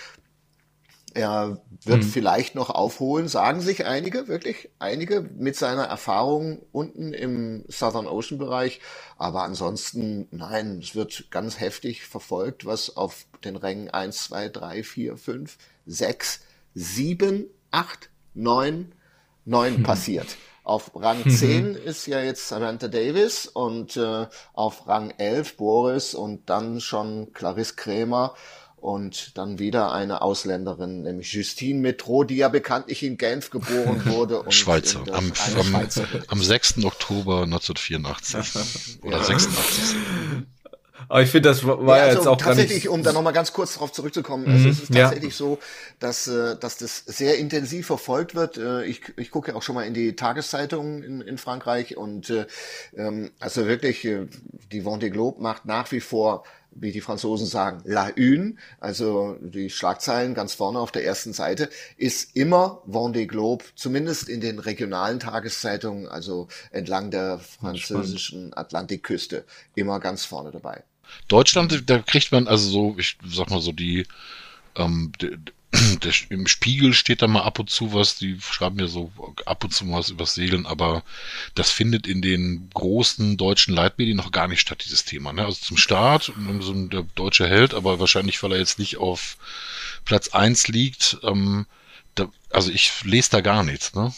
Er wird mhm. vielleicht noch aufholen, sagen sich einige, wirklich einige, mit seiner Erfahrung unten im Southern Ocean Bereich. Aber ansonsten, nein, es wird ganz heftig verfolgt, was auf den Rängen eins, zwei, drei, vier, fünf, sechs, sieben, acht, neun, neun mhm. passiert. Auf Rang mhm. zehn ist ja jetzt Samantha Davis, und äh, auf Rang elf Boris, und dann schon Clarisse Krämer. Und dann wieder eine Ausländerin, nämlich Justine Metro, die ja bekanntlich in Genf geboren wurde. Und Schweizer. Am, am, am sechsten Oktober neunzehnhundertvierundachtzig. Oder sechsundachtzig. Aber ich finde, das war ja, also jetzt auch tatsächlich, gar nicht... um da nochmal ganz kurz darauf zurückzukommen, mhm, also es ist tatsächlich ja. so, dass, dass das sehr intensiv verfolgt wird. Ich, ich gucke ja auch schon mal in die Tageszeitungen in, in Frankreich und ähm, also wirklich, die Vendée Globe macht nach wie vor, wie die Franzosen sagen, la une, also die Schlagzeilen ganz vorne auf der ersten Seite, ist immer Vendée Globe, zumindest in den regionalen Tageszeitungen, also entlang der französischen Atlantikküste, immer ganz vorne dabei. Deutschland, da kriegt man also so, ich sag mal so, die ähm, de, Der, im Spiegel steht da mal ab und zu was, die schreiben ja so ab und zu was übers Segeln, aber das findet in den großen deutschen Leitmedien noch gar nicht statt, dieses Thema. Ne? Also zum Start, so der deutsche Held, aber wahrscheinlich, weil er jetzt nicht auf Platz eins liegt, ähm, da, also ich lese da gar nichts. Ne?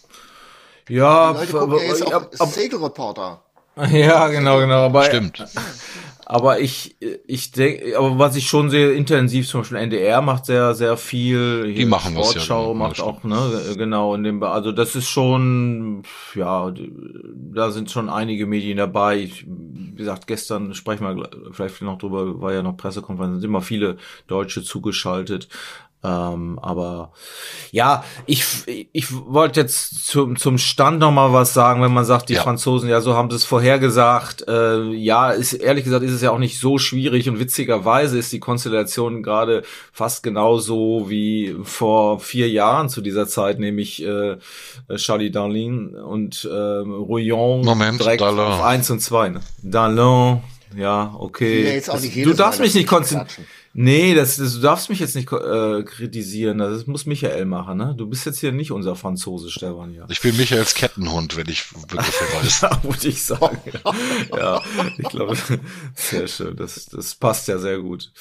Ja, die Leute gucken ja jetzt auch ab, Segelreporter. Ja, genau, genau. Aber, Stimmt. Aber ich, ich denke, aber was ich schon sehr intensiv, zum Beispiel N D R macht sehr, sehr viel. Hier die machen was, ja. Sportschau macht ja, auch, ne, genau, in dem, also das ist schon, ja, da sind schon einige Medien dabei. Ich, wie gesagt, gestern sprechen wir vielleicht noch drüber, war ja noch Pressekonferenz, sind immer viele Deutsche zugeschaltet. Ähm, aber ja, ich ich wollte jetzt zum zum Stand noch mal was sagen, wenn man sagt, die ja. Franzosen, ja, so haben sie es vorhergesagt. Äh, ja, ist ehrlich gesagt, ist es ja auch nicht so schwierig und witzigerweise ist die Konstellation gerade fast genauso wie vor vier Jahren zu dieser Zeit, nämlich äh, Charlie Darlin und äh, Rouillon Moment, direkt Dallin. Auf eins und zwei. Ne? Dallin, ja, okay. Ja, das, du darfst mich nicht konzentrieren. Nee, das, das, du darfst mich jetzt nicht äh, kritisieren. Das muss Michael machen, ne? Du bist jetzt hier nicht unser Franzose, Stefan, ja. Ich will Michaels Kettenhund, wenn ich wirklich weiß. Ja, würde ich sagen. Ja, ich glaube, sehr schön. Das, das passt ja sehr gut.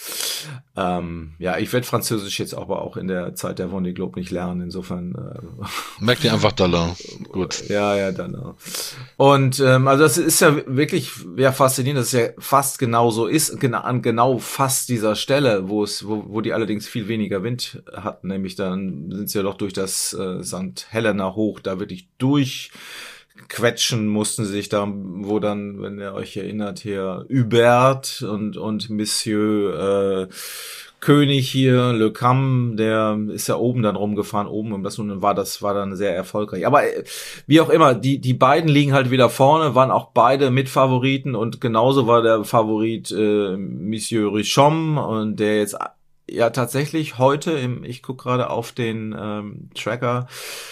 Ähm, ja, ich werde Französisch jetzt aber auch in der Zeit der Vendée Globe nicht lernen. Insofern. Äh, Merk dir einfach Dallin. Gut. Ja, ja, Dallin. Und ähm, also das ist ja wirklich ja faszinierend, dass es ja fast genau so ist, genau an genau fast dieser Stelle, wo es, wo, wo die allerdings viel weniger Wind hatten, nämlich dann sind sie ja doch durch das äh, Sankt Helena hoch, da wirklich durchquetschen mussten sie sich da, wo dann, wenn ihr euch erinnert, hier Hubert und und Monsieur äh, König hier, Le Cam, der ist ja oben dann rumgefahren, oben und das nun war das war dann sehr erfolgreich. Aber äh, wie auch immer, die die beiden liegen halt wieder vorne, waren auch beide Mitfavoriten und genauso war der Favorit äh, Monsieur Richomme und der jetzt ja tatsächlich heute, im, ich gucke gerade auf den ähm, Tracker,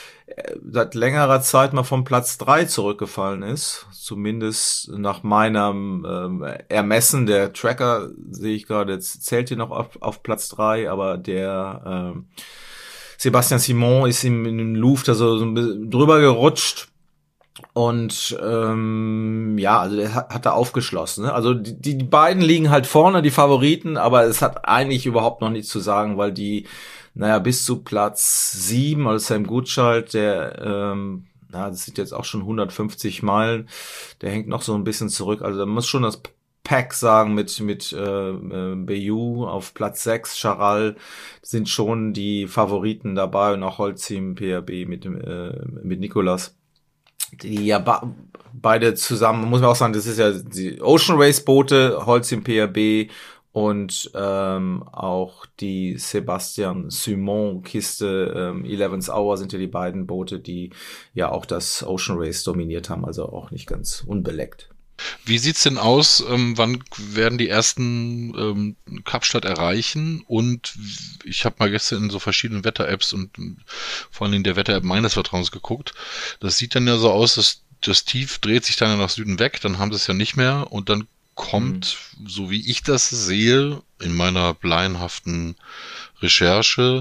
seit längerer Zeit mal vom Platz drei zurückgefallen ist, zumindest nach meinem ähm, Ermessen. Der Tracker, sehe ich gerade, jetzt zählt hier noch auf, auf Platz drei, aber der ähm, Sebastian Simon ist im, in dem Louvre so, so ein bisschen drüber gerutscht und ähm, ja, also der hat, hat da aufgeschlossen. Ne? Also die, die beiden liegen halt vorne, die Favoriten, aber es hat eigentlich überhaupt noch nichts zu sagen, weil die naja, bis zu Platz sieben, also Sam Gutschalt, der, ähm, na, das sind jetzt auch schon hundertfünfzig Meilen, der hängt noch so ein bisschen zurück, also da muss schon das Pack sagen mit, mit, äh, äh Bayou auf Platz sechs, Charal, sind schon die Favoriten dabei und auch Holcim, P R B mit, äh, mit Nicolas, die ja ba- beide zusammen, muss man auch sagen, das ist ja die Ocean Race Boote, Holcim, P R B, und ähm, auch die Sebastian Simon Kiste ähm, eleventh Hour sind ja die beiden Boote, die ja auch das Ocean Race dominiert haben, also auch nicht ganz unbeleckt. Wie sieht's denn aus? Ähm, wann werden die ersten ähm, Kapstadt erreichen? Und ich habe mal gestern in so verschiedenen Wetter-Apps und vor allen Dingen der Wetter-App meines Vertrauens geguckt. Das sieht dann ja so aus, dass das Tief dreht sich dann nach Süden weg, dann haben sie es ja nicht mehr und dann kommt, mhm. so wie ich das sehe, in meiner laienhaften Recherche,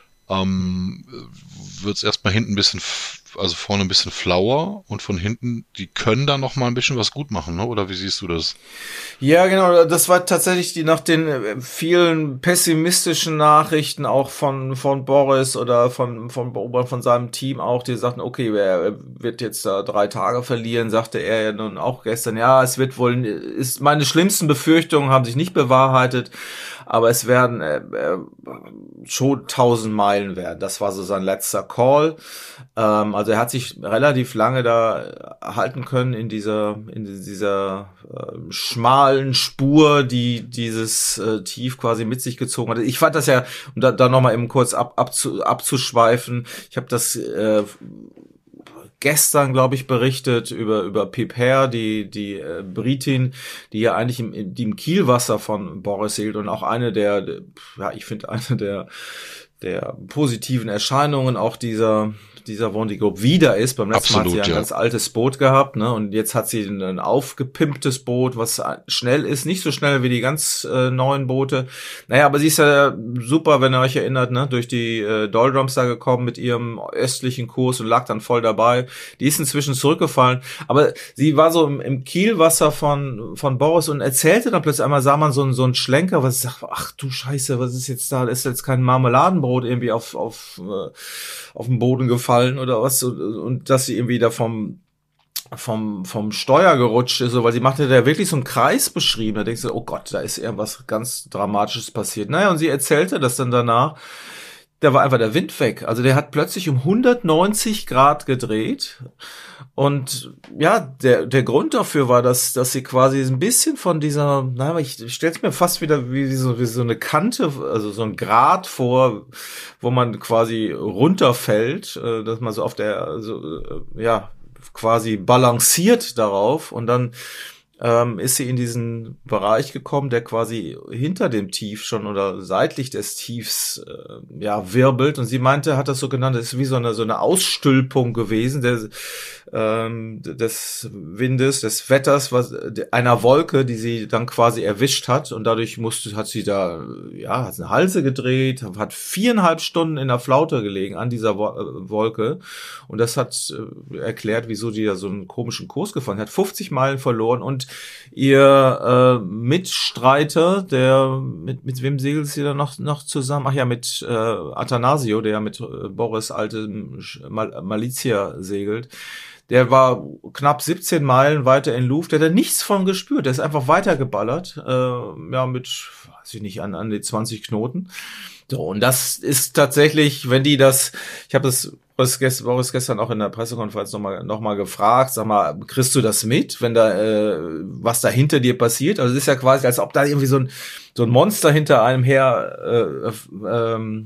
ähm, wird es erstmal hinten ein bisschen, also vorne ein bisschen flauer und von hinten, die können da noch mal ein bisschen was gut machen, ne? Oder wie siehst du das? Ja, genau, das war tatsächlich die nach den vielen pessimistischen Nachrichten auch von von Boris oder von von von, von seinem Team auch, die sagten, okay, er wird jetzt da drei Tage verlieren, sagte er ja nun auch gestern, ja, es wird wohl, ist meine schlimmsten Befürchtungen haben sich nicht bewahrheitet. aber es werden äh, äh, schon tausend Meilen werden. Das war so sein letzter Call. Ähm, also er hat sich relativ lange da halten können in dieser in dieser äh, schmalen Spur, die dieses äh, Tief quasi mit sich gezogen hat. Ich fand das ja, um da, da nochmal eben kurz ab, abzu, abzuschweifen, ich habe das äh, gestern, glaube ich, berichtet über über Pip Hare, die die äh, Britin, die ja eigentlich im, die im Kielwasser von Boris segelt und auch eine der, der ja, ich finde eine der der positiven Erscheinungen auch dieser dieser Vendée Globe wieder ist. Beim letzten Mal hat sie ein ja. ganz altes Boot gehabt, ne? Und jetzt hat sie ein, ein aufgepimptes Boot, was schnell ist, nicht so schnell wie die ganz äh, neuen Boote. Naja, aber sie ist ja super, wenn ihr euch erinnert, ne? Durch die äh, Doldrums da gekommen mit ihrem östlichen Kurs und lag dann voll dabei. Die ist inzwischen zurückgefallen, aber sie war so im, im Kielwasser von von Boris und erzählte dann plötzlich einmal, sah man so, so einen Schlenker, was ich sag, ach du Scheiße, was ist jetzt da? Da ist jetzt kein Marmeladenbrot irgendwie auf auf äh, auf dem Boden gefallen oder was, und, und dass sie irgendwie da vom vom vom Steuer gerutscht ist, so, weil sie machte da wirklich so einen Kreis beschrieben. Da denkst du, oh Gott, da ist irgendwas ganz Dramatisches passiert. Naja, und sie erzählte das dann danach, da war einfach der Wind weg. Also der hat plötzlich um hundertneunzig Grad gedreht. Und ja, der der Grund dafür war, dass dass sie quasi ein bisschen von dieser, naja, ich stell's mir fast wieder wie so, wie so eine Kante, also so ein Grat vor, wo man quasi runterfällt, dass man so auf der, so, ja, quasi balanciert darauf und dann ähm, ist sie in diesen Bereich gekommen, der quasi hinter dem Tief schon oder seitlich des Tiefs äh, ja wirbelt, und sie meinte, hat das so genannt, das ist wie so eine so eine Ausstülpung gewesen des, ähm, des Windes, des Wetters, was einer Wolke, die sie dann quasi erwischt hat, und dadurch musste hat sie da ja hat eine Halse gedreht, hat viereinhalb Stunden in der Flaute gelegen an dieser Wo- Wolke, und das hat äh, erklärt, wieso die da so einen komischen Kurs gefahren hat, fünfzig Meilen verloren. Und ihr äh, Mitstreiter, der mit mit wem segelt sie da noch noch zusammen? Ach ja, mit äh, Athanasio, der ja mit äh, Boris altem Mal- Malizia segelt. Der war knapp siebzehn Meilen weiter in Luft, der hat da nichts von gespürt. Der ist einfach weitergeballert, äh, ja, mit, weiß ich nicht, an an die zwanzig Knoten. So, und das ist tatsächlich, wenn die das, ich habe das Boris, Boris gestern auch in der Pressekonferenz nochmal noch mal gefragt, sag mal, kriegst du das mit, wenn da, äh, was da hinter dir passiert? Also es ist ja quasi, als ob da irgendwie so ein, so ein Monster hinter einem her, äh, ähm,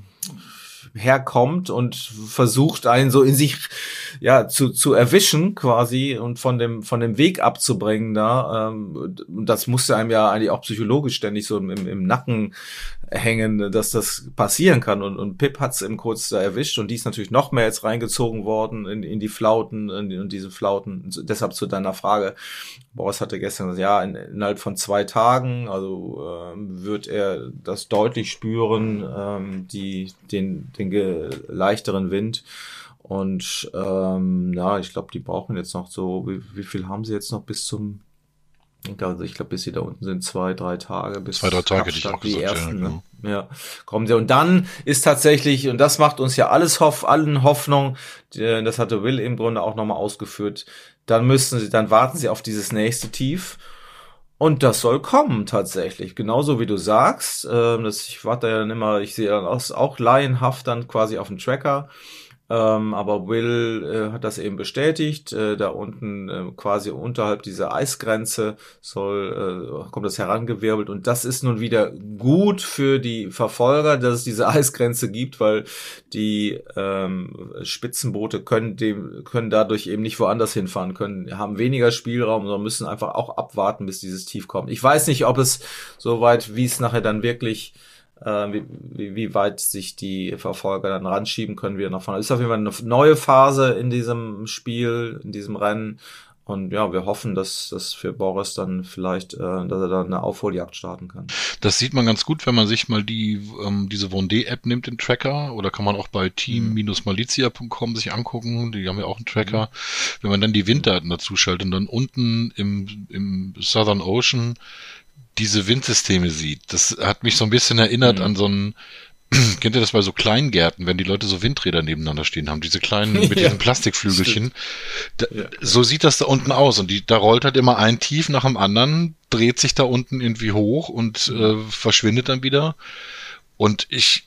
herkommt und versucht, einen so in sich ja zu zu erwischen quasi und von dem von dem Weg abzubringen da. Ähm, das musste einem ja eigentlich auch psychologisch ständig so im, im Nacken hängen, dass das passieren kann. Und, und Pip hat's im Kurz da erwischt, und die ist natürlich noch mehr jetzt reingezogen worden in, in die Flauten, in, in diese Flauten. Deshalb zu deiner Frage. Boris hatte gestern gesagt, ja, in, innerhalb von zwei Tagen, also ähm, wird er das deutlich spüren, ähm, die den den ge- leichteren Wind. Und ähm, ja, ich glaube, die brauchen jetzt noch so, wie, wie viel haben sie jetzt noch bis zum, also ich glaube, bis sie da unten sind, zwei, drei Tage, bis zwei, drei Tage hätte ich auch die gesagt, ersten, ja, ne? Ja, kommen sie. Und dann ist tatsächlich, und das macht uns ja alles Hoff, allen Hoffnung, das hatte Will im Grunde auch nochmal ausgeführt, dann müssen sie, dann warten sie auf dieses nächste Tief. Und das soll kommen tatsächlich, genauso wie du sagst. Äh, das, ich warte ja dann immer, ich sehe dann auch, auch laienhaft dann quasi auf dem Tracker. Ähm, aber Will äh, hat das eben bestätigt. Äh, da unten äh, quasi unterhalb dieser Eisgrenze soll äh, kommt das herangewirbelt, und das ist nun wieder gut für die Verfolger, dass es diese Eisgrenze gibt, weil die ähm, Spitzenboote können dem können dadurch eben nicht woanders hinfahren können, haben weniger Spielraum, sondern müssen einfach auch abwarten, bis dieses Tief kommt. Ich weiß nicht, ob es so weit, wie es nachher dann wirklich Wie, wie, wie weit sich die Verfolger dann ranschieben können, wir noch von. Es ist auf jeden Fall eine neue Phase in diesem Spiel, in diesem Rennen. Und ja, wir hoffen, dass das für Boris dann vielleicht, äh, dass er dann eine Aufholjagd starten kann. Das sieht man ganz gut, wenn man sich mal die ähm, diese Vendée-App nimmt, den Tracker, oder kann man auch bei team Malizia punkt com sich angucken, die haben ja auch einen Tracker. Mhm. Wenn man dann die Winddaten dazu schaltet und dann unten im, im Southern Ocean diese Windsysteme sieht. Das hat mich so ein bisschen erinnert mhm. an so ein kennt ihr das bei so Kleingärten, wenn die Leute so Windräder nebeneinander stehen haben, diese kleinen mit Ja, diesen Plastikflügelchen. Da, Ja. so sieht das da unten aus und die, da rollt halt immer ein Tief nach dem anderen, dreht sich da unten irgendwie hoch und äh, verschwindet dann wieder. Und ich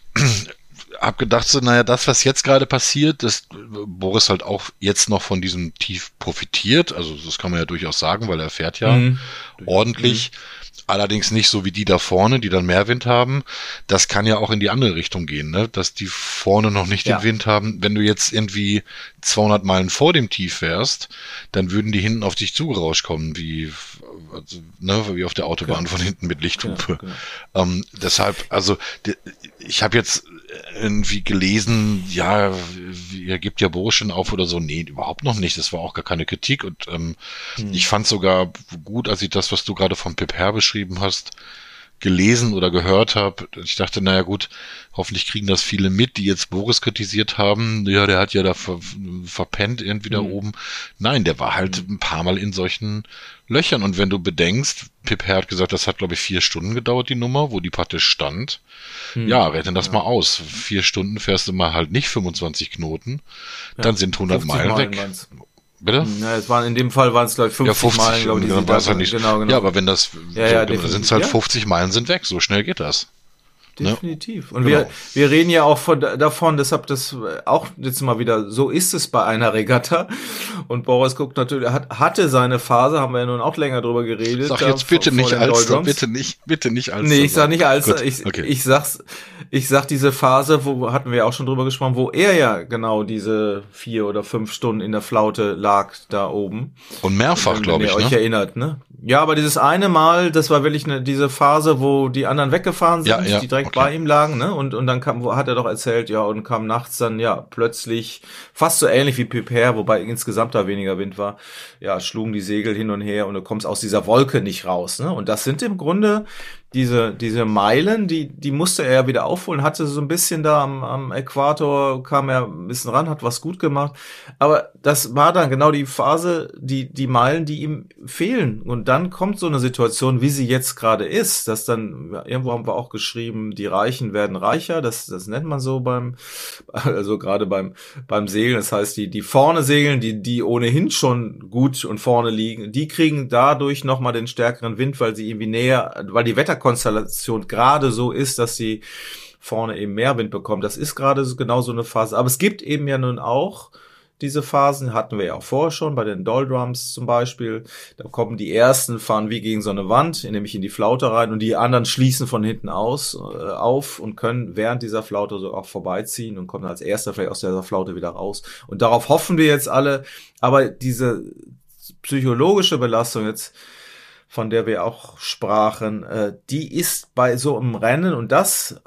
hab gedacht so, naja, das, was jetzt gerade passiert, dass Boris halt auch jetzt noch von diesem Tief profitiert, also das kann man ja durchaus sagen, weil er fährt ja Mhm. ordentlich, allerdings nicht so wie die da vorne, die dann mehr Wind haben. Das kann ja auch in die andere Richtung gehen, ne? Dass die vorne noch nicht Ja. den Wind haben. Wenn du jetzt irgendwie zweihundert Meilen vor dem Tief wärst, dann würden die hinten auf dich zugerauscht kommen, wie, also, ne, wie auf der Autobahn Genau. von hinten mit Lichthupe. Genau, genau. Ähm, deshalb, also die, ich habe jetzt irgendwie gelesen, ja, ihr gebt ja Boris schon auf oder so. Nee, überhaupt noch nicht. Das war auch gar keine Kritik. Und ähm, Hm. ich fand sogar gut, als ich das, was du gerade vom Pip Herr beschrieben hast, gelesen oder gehört habe. Ich dachte, naja gut, hoffentlich kriegen das viele mit, die jetzt Boris kritisiert haben. Ja, der hat ja da ver verpennt irgendwie da Hm. oben. Nein, der war halt ein paar Mal in solchen Löchern. Und wenn du bedenkst, Pip Herr hat gesagt, das hat, glaube ich, vier Stunden gedauert, die Nummer, wo die praktisch stand. Hm. Ja, rechne das mal aus. Vier Stunden fährst du mal halt nicht fünfundzwanzig Knoten, dann sind hundert fünfzig Meilen Meilen weg. waren's. Bitte? Ja, es waren in dem Fall waren es glaube ich Ja, fünfzig, fünfzig, Meilen, glaube ich, die dann sie war es da- halt nicht. genau, genau. Ja, aber wenn das, Ja, ja, so, dann definitiv, sind es halt ja. fünfzig Meilen sind weg. So schnell geht das. Ne? Definitiv. Und Genau. wir, wir reden ja auch von, davon, deshalb das auch jetzt mal wieder, so ist es bei einer Regatta. Und Boris guckt natürlich, hat, hatte seine Phase, haben wir ja nun auch länger drüber geredet. Sag da jetzt bitte vor nicht den Alster, Doldrums. bitte nicht, bitte nicht Alster. Nee, ich sag sagen. nicht Alster, Gut, ich, okay. ich sag's, ich sag diese Phase, wo hatten wir auch schon drüber gesprochen, wo er ja genau diese vier oder fünf Stunden in der Flaute lag da oben. Und mehrfach, Wenn glaube ihr ich, euch ne? erinnert, ne? Ja, aber dieses eine Mal, das war wirklich eine, diese Phase, wo die anderen weggefahren sind, Ja, ja, die direkt okay. bei ihm lagen, ne? Und, und dann kam, wo hat er doch erzählt, ja, und kam nachts dann, ja, plötzlich, fast so ähnlich wie Pip Herr, wobei insgesamt da weniger Wind war, ja, schlugen die Segel hin und her und du kommst aus dieser Wolke nicht raus, ne? Und das sind im Grunde diese, diese Meilen, die, die musste er ja wieder aufholen, hatte so ein bisschen da am, am Äquator, kam er ein bisschen ran, hat was gut gemacht. Aber das war dann genau die Phase, die, die Meilen, die ihm fehlen. Und dann kommt so eine Situation, wie sie jetzt gerade ist, dass dann, ja, irgendwo haben wir auch geschrieben, die Reichen werden reicher, das, das nennt man so beim, also gerade beim, beim Segeln. Das heißt, die, die vorne segeln, die, die ohnehin schon gut und vorne liegen, die kriegen dadurch nochmal den stärkeren Wind, weil sie irgendwie näher, weil die Wetterkonstellation gerade so ist, dass sie vorne eben mehr Wind bekommen. Das ist gerade so, genau so eine Phase. Aber es gibt eben ja nun auch diese Phasen, hatten wir ja auch vorher schon, bei den Doldrums zum Beispiel. Da kommen die ersten, fahren wie gegen so eine Wand, nämlich in die Flaute rein, und die anderen schließen von hinten aus äh, auf und können während dieser Flaute so auch vorbeiziehen und kommen als erster vielleicht aus dieser Flaute wieder raus. Und darauf hoffen wir jetzt alle. Aber diese psychologische Belastung jetzt, von der wir auch sprachen, äh, die ist bei so einem Rennen, und das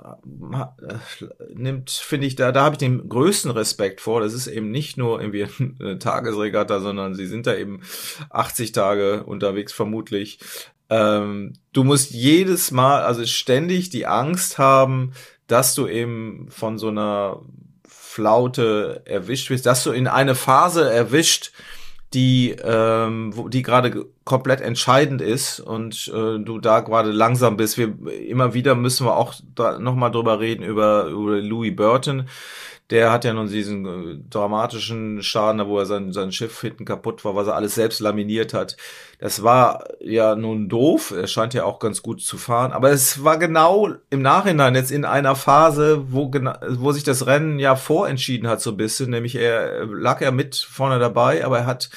äh, nimmt, finde ich, da, da habe ich den größten Respekt vor. Das ist eben nicht nur irgendwie eine Tagesregatta, sondern sie sind da eben achtzig Tage unterwegs vermutlich. Ähm, du musst jedes Mal, also ständig die Angst haben, dass du eben von so einer Flaute erwischt wirst, dass du in eine Phase erwischt, die ähm, wo, die gerade komplett entscheidend ist und äh, du da gerade langsam bist. Wir immer wieder müssen wir auch da noch mal drüber reden über über Louis Burton. Der hat ja nun diesen äh, dramatischen Schaden, wo er sein sein Schiff hinten kaputt war, was er alles selbst laminiert hat. Das war ja nun doof. Er scheint ja auch ganz gut zu fahren, aber es war genau im Nachhinein jetzt in einer Phase, wo genau, wo sich das Rennen ja vorentschieden hat so ein bisschen, nämlich er lag er mit vorne dabei, aber er hat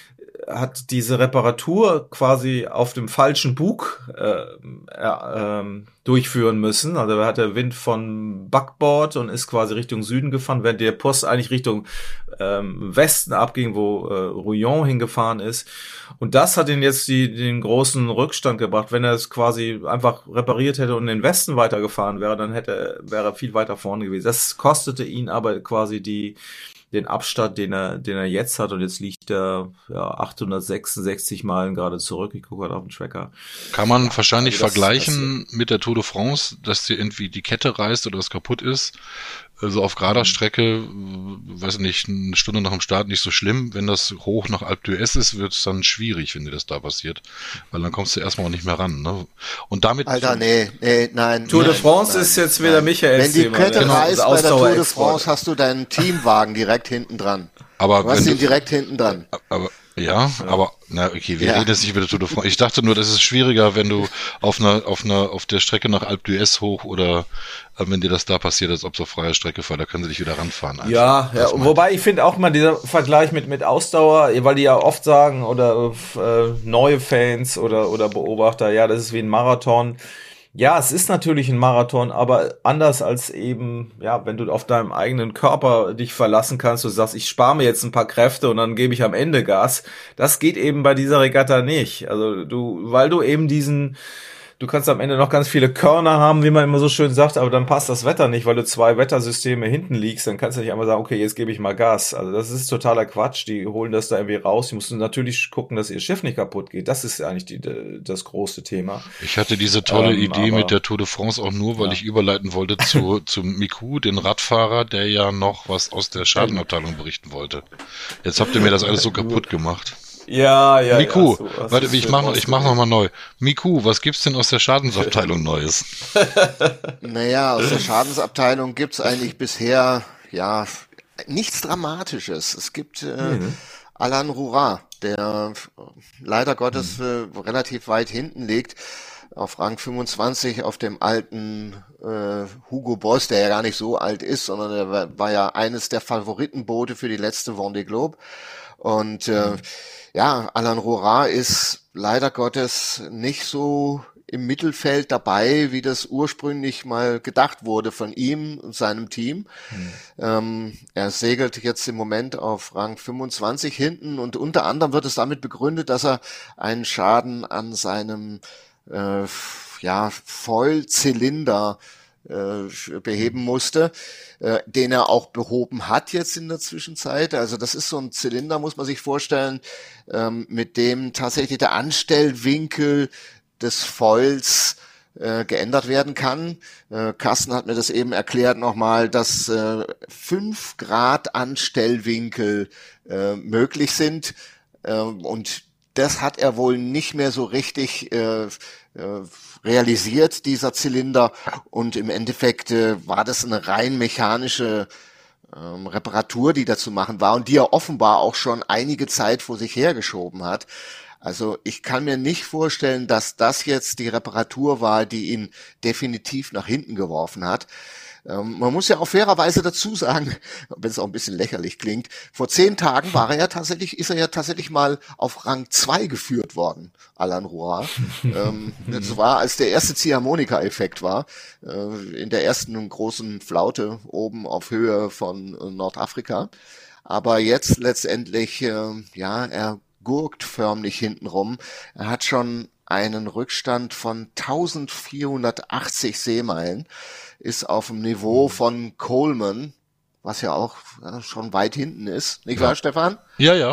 hat diese Reparatur quasi auf dem falschen Bug äh, äh, äh, durchführen müssen. Also er hatte Wind von Backbord und ist quasi Richtung Süden gefahren, während der Post eigentlich Richtung ähm, Westen abging, wo äh, Rouillon hingefahren ist. Und das hat ihn jetzt die, den großen Rückstand gebracht. Wenn er es quasi einfach repariert hätte und in den Westen weitergefahren wäre, dann hätte wäre er viel weiter vorne gewesen. Das kostete ihn aber quasi die den Abstand, den er, den er jetzt hat, und jetzt liegt er ja achthundertsechsundsechzig Meilen gerade zurück. Ich gucke gerade auf den Tracker. Kann man wahrscheinlich also das- vergleichen mit der Tour de France, dass dir irgendwie die Kette reißt oder was kaputt ist. Also auf gerader Strecke, äh, weiß nicht, eine Stunde nach dem Start nicht so schlimm. Wenn das hoch nach Alpe d'Huez ist, wird es dann schwierig, wenn dir das da passiert. Weil dann kommst du erstmal auch nicht mehr ran. Ne? Und damit. Alter, nee, nee, nein. Tour nein, de France nein, ist jetzt wieder nein. Michaels Wenn die Thema. Kette Genau, reißt also bei der Tour de Ausdauerexport. France, hast du deinen Teamwagen direkt hinten dran. Aber Du hast wenn ihn du, direkt hinten dran. aber ja, ja, aber na okay, wir Ja. reden jetzt nicht über die Tour de France. Ich dachte nur, das ist schwieriger, wenn du auf einer auf einer auf der Strecke nach Alpe d'Huez hoch oder äh, wenn dir das da passiert, als ob so freie Strecke war, da können sie dich wieder ranfahren. Einfach. Ja, ja, Das meinte wobei ich finde auch mal dieser Vergleich mit, mit Ausdauer, weil die ja oft sagen, oder äh, neue Fans oder, oder Beobachter, ja, das ist wie ein Marathon. Ja, es ist natürlich ein Marathon, aber anders als eben, ja, wenn du auf deinem eigenen Körper dich verlassen kannst, du sagst, ich spare mir jetzt ein paar Kräfte und dann gebe ich am Ende Gas. Das geht eben bei dieser Regatta nicht. Also du, weil du eben diesen, du kannst am Ende noch ganz viele Körner haben, wie man immer so schön sagt, aber dann passt das Wetter nicht, weil du zwei Wettersysteme hinten liegst, dann kannst du nicht einmal sagen, okay, jetzt gebe ich mal Gas. Also das ist totaler Quatsch, die holen das da irgendwie raus, die müssen natürlich gucken, dass ihr Schiff nicht kaputt geht. Das ist eigentlich die, das große Thema. Ich hatte diese tolle Ähm, Idee aber- mit der Tour de France auch nur, weil Ja. ich überleiten wollte zu, zu Miku, den Radfahrer, der ja noch was aus der Schadenabteilung berichten wollte. Jetzt habt ihr mir das alles so kaputt gemacht. Ja, ja, Miku, ja, so, das warte, ist ich schön mach, noch- ich mach noch ausgedrückt. mal neu. Miku, was gibt's denn aus der Schadensabteilung Neues? Naja, aus der Schadensabteilung gibt's eigentlich bisher, ja, nichts Dramatisches. Es gibt äh, Alain Rourat, der äh, leider Gottes äh, relativ weit hinten liegt, auf Rang fünfundzwanzig auf dem alten äh, Hugo Boss, der ja gar nicht so alt ist, sondern der war, war ja eines der Favoritenboote für die letzte Vendée Globe. Und äh, ja, Alain Rourat ist leider Gottes nicht so im Mittelfeld dabei, wie das ursprünglich mal gedacht wurde von ihm und seinem Team. Ähm, er segelt jetzt im Moment auf Rang fünfundzwanzig hinten und unter anderem wird es damit begründet, dass er einen Schaden an seinem äh, ja, Foil-Zylinder äh, beheben musste, äh, den er auch behoben hat jetzt in der Zwischenzeit. Also das ist so ein Zylinder, muss man sich vorstellen, ähm, mit dem tatsächlich der Anstellwinkel des Foils äh, geändert werden kann. Äh, Carsten hat mir das eben erklärt nochmal, dass äh, fünf Grad Anstellwinkel äh, möglich sind äh, und das hat er wohl nicht mehr so richtig äh, äh, realisiert, dieser Zylinder. Und im Endeffekt äh, war das eine rein mechanische ähm, Reparatur, die da zu machen war und die er offenbar auch schon einige Zeit vor sich hergeschoben hat. Also ich kann mir nicht vorstellen, dass das jetzt die Reparatur war, die ihn definitiv nach hinten geworfen hat. Ähm, man muss ja auch fairerweise dazu sagen, wenn es auch ein bisschen lächerlich klingt, vor zehn Tagen war er ja tatsächlich, ist er ja tatsächlich mal auf Rang zwei geführt worden, Alain Rourat. ähm, das war, als der erste Ziehharmonika-Effekt war, äh, in der ersten großen Flaute oben auf Höhe von äh, Nordafrika. Aber jetzt letztendlich, äh, ja, er gurkt förmlich hintenrum. Er hat schon einen Rückstand von eintausendvierhundertachtzig Seemeilen, ist auf dem Niveau von Coleman, was ja auch ja, schon weit hinten ist. Nicht wahr, Stefan? Ja, ja.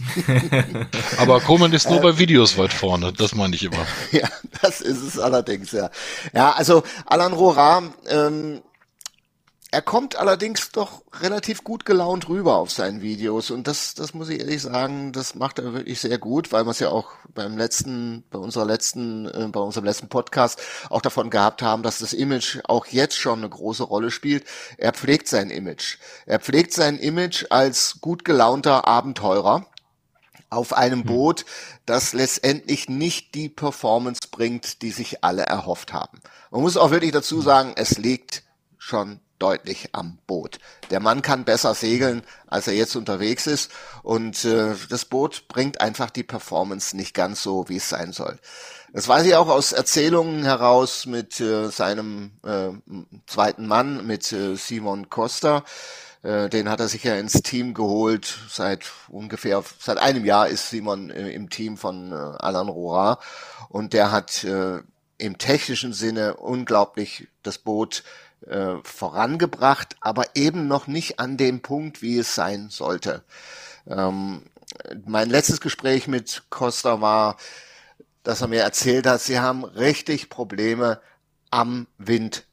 Aber Coleman ist nur bei Videos weit vorne, das meine ich immer. Ja, das ist es allerdings, ja. Ja, also Alain Rourat, ähm, er kommt allerdings doch relativ gut gelaunt rüber auf seinen Videos und das, das muss ich ehrlich sagen, das macht er wirklich sehr gut, weil wir es ja auch beim letzten, bei unserer letzten, äh, bei unserem letzten Podcast auch davon gehabt haben, dass das Image auch jetzt schon eine große Rolle spielt. Er pflegt sein Image. Er pflegt sein Image als gut gelaunter Abenteurer auf einem Boot, das letztendlich nicht die Performance bringt, die sich alle erhofft haben. Man muss auch wirklich dazu sagen, es liegt schon deutlich am Boot. Der Mann kann besser segeln, als er jetzt unterwegs ist und äh, das Boot bringt einfach die Performance nicht ganz so, wie es sein soll. Das weiß ich auch aus Erzählungen heraus mit äh, seinem äh, zweiten Mann, mit äh, Simon Costa. Äh, den hat er sich ja ins Team geholt. Seit ungefähr, seit einem Jahr ist Simon äh, im Team von äh, Alain Rourat und der hat äh, im technischen Sinne unglaublich das Boot Äh, vorangebracht, aber eben noch nicht an dem Punkt, wie es sein sollte. Ähm, mein letztes Gespräch mit Costa war, dass er mir erzählt hat, sie haben richtig Probleme am Wind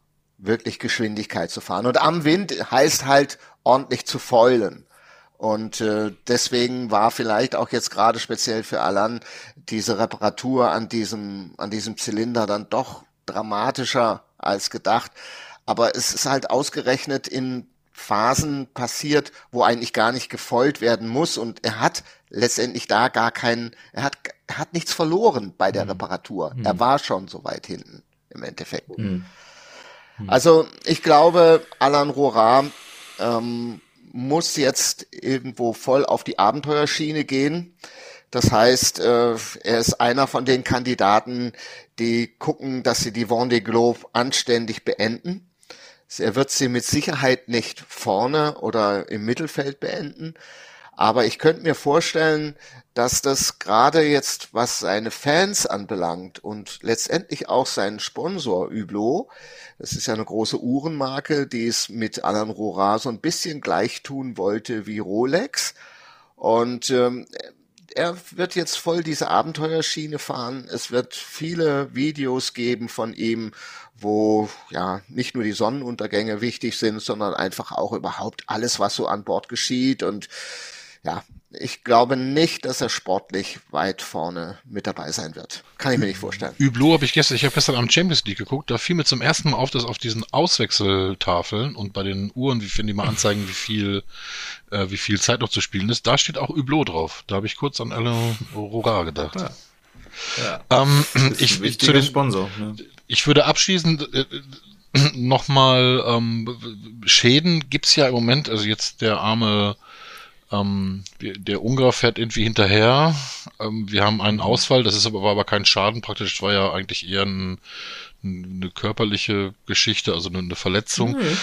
wirklich Geschwindigkeit zu fahren. Und am Wind heißt halt ordentlich zu foilen. Und äh, deswegen war vielleicht auch jetzt gerade speziell für Alain diese Reparatur an diesem an diesem Zylinder dann doch dramatischer als gedacht. Aber es ist halt ausgerechnet in Phasen passiert, wo eigentlich gar nicht gefoilt werden muss. Und er hat letztendlich da gar keinen, er hat er hat nichts verloren bei der Reparatur. Mhm. Er war schon so weit hinten im Endeffekt. Mhm. Mhm. Also ich glaube, Alain Rorart ähm, muss jetzt irgendwo voll auf die Abenteuerschiene gehen. Das heißt, äh, er ist einer von den Kandidaten, die gucken, dass sie die Vendée Globe anständig beenden. Er wird sie mit Sicherheit nicht vorne oder im Mittelfeld beenden. Aber ich könnte mir vorstellen, dass das gerade jetzt, was seine Fans anbelangt und letztendlich auch seinen Sponsor Hublot, das ist ja eine große Uhrenmarke, die es mit Alain Rorart so ein bisschen gleich tun wollte wie Rolex. Und ähm, er wird jetzt voll diese Abenteuerschiene fahren. Es wird viele Videos geben von ihm, wo ja nicht nur die Sonnenuntergänge wichtig sind, sondern einfach auch überhaupt alles, was so an Bord geschieht. Und ja, ich glaube nicht, dass er sportlich weit vorne mit dabei sein wird. Kann ich mir nicht vorstellen. Hublot habe ich gestern, ich habe gestern am Champions League geguckt, da fiel mir zum ersten Mal auf, dass auf diesen Auswechseltafeln und bei den Uhren, wie wenn die mal anzeigen, wie viel, äh, wie viel Zeit noch zu spielen ist, da steht auch Hublot drauf. Da habe ich kurz an Alain Rorart gedacht. Ja. Ja. Ähm, ich, ich, zu den, Sponsor, ne? Ich würde abschließend äh, nochmal ähm, Schäden gibt's ja im Moment, also jetzt der arme Ähm, der Ungar fährt irgendwie hinterher. Ähm, wir haben einen Ausfall, das ist aber, war aber kein Schaden praktisch, das war ja eigentlich eher ein, eine körperliche Geschichte, also eine, eine Verletzung. Mhm.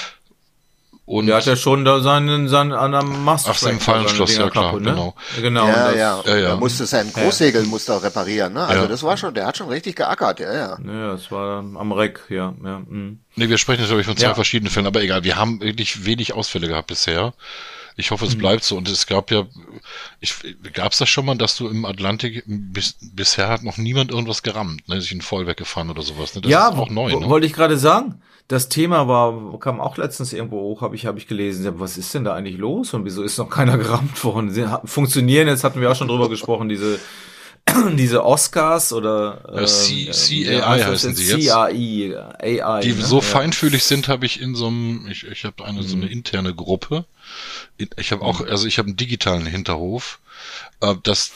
Und der hat ja schon da seinen, seinen an der Mast. Ach, sein Fallenschloss, ja klar, kaputt, ne? genau. Genau. Ja, das, ja. ja, ja. Er musste sein Großsegel ja. musste er reparieren, ne? Also ja. das war schon, der hat schon richtig geackert, ja, ja. Ja, das war am Reck, ja, ja. Mhm. Nee, wir sprechen jetzt, glaube ich, von zwei ja. verschiedenen Fällen, aber egal, wir haben wirklich wenig Ausfälle gehabt bisher. Ich hoffe, es bleibt so. Und es gab ja, ich, gab es das schon mal, dass du im Atlantik, bis, bisher hat noch niemand irgendwas gerammt, ne, sich in Voll weggefahren oder sowas. Ne? Das ja, ist auch neu. Ne? Wollte ich gerade sagen. Das Thema war, kam auch letztens irgendwo hoch, habe ich, habe ich gelesen. Was ist denn da eigentlich los und wieso ist noch keiner gerammt worden? Sie funktionieren, jetzt hatten wir auch schon drüber gesprochen, diese diese Oscars oder äh, C A I heißen sie jetzt. C A I, A I. Die ne? so ja. feinfühlig sind, habe ich in so einem, ich, ich habe eine so eine interne Gruppe. Ich habe auch, also ich habe einen digitalen Hinterhof. Das,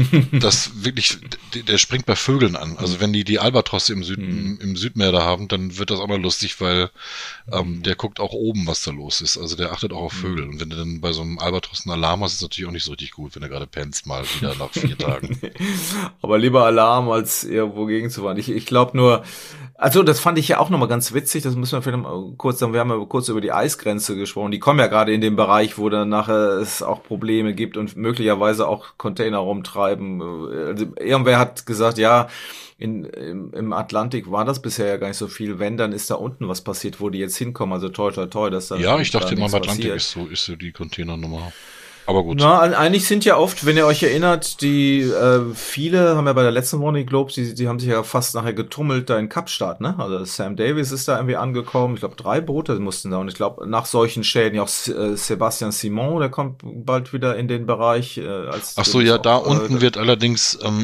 das wirklich, der springt bei Vögeln an. Also wenn die die Albatrosse im Süden, im Südmeer da haben, dann wird das auch mal lustig, weil ähm, der guckt auch oben, was da los ist. Also der achtet auch auf Vögel. Und wenn du dann bei so einem Albatros einen Alarm hast, ist es natürlich auch nicht so richtig gut, wenn er gerade pennst, mal wieder nach vier Tagen. Aber lieber Alarm, als irgendwo gegenzufahren. Ich, ich glaube nur, also das fand ich ja auch nochmal ganz witzig, das müssen wir vielleicht mal kurz sagen, wir haben ja kurz über die Eisgrenze gesprochen, die kommen ja gerade in den Bereich, wo dann nachher es auch Probleme gibt und möglicherweise auch Container rumtreiben. Also irgendwer hat gesagt, ja, in, im, im Atlantik war das bisher ja gar nicht so viel, wenn, dann ist da unten was passiert, wo die jetzt hinkommen, also toi toi toi, dass da ja, ich dachte da immer, im Atlantik passiert. ist so, ist so die Containernummer. Aber gut. Na, eigentlich sind ja oft, wenn ihr euch erinnert, die äh, viele haben ja bei der letzten Vendée Globe, die, die haben sich ja fast nachher getummelt da in Kapstadt, ne? Also Sam Davis ist da irgendwie angekommen. Ich glaube, drei Boote mussten da. Und ich glaube, nach solchen Schäden, ja auch äh, Sébastien Simon, der kommt bald wieder in den Bereich. Äh, als Ach so, ja, auch, da äh, unten äh, wird allerdings, ähm,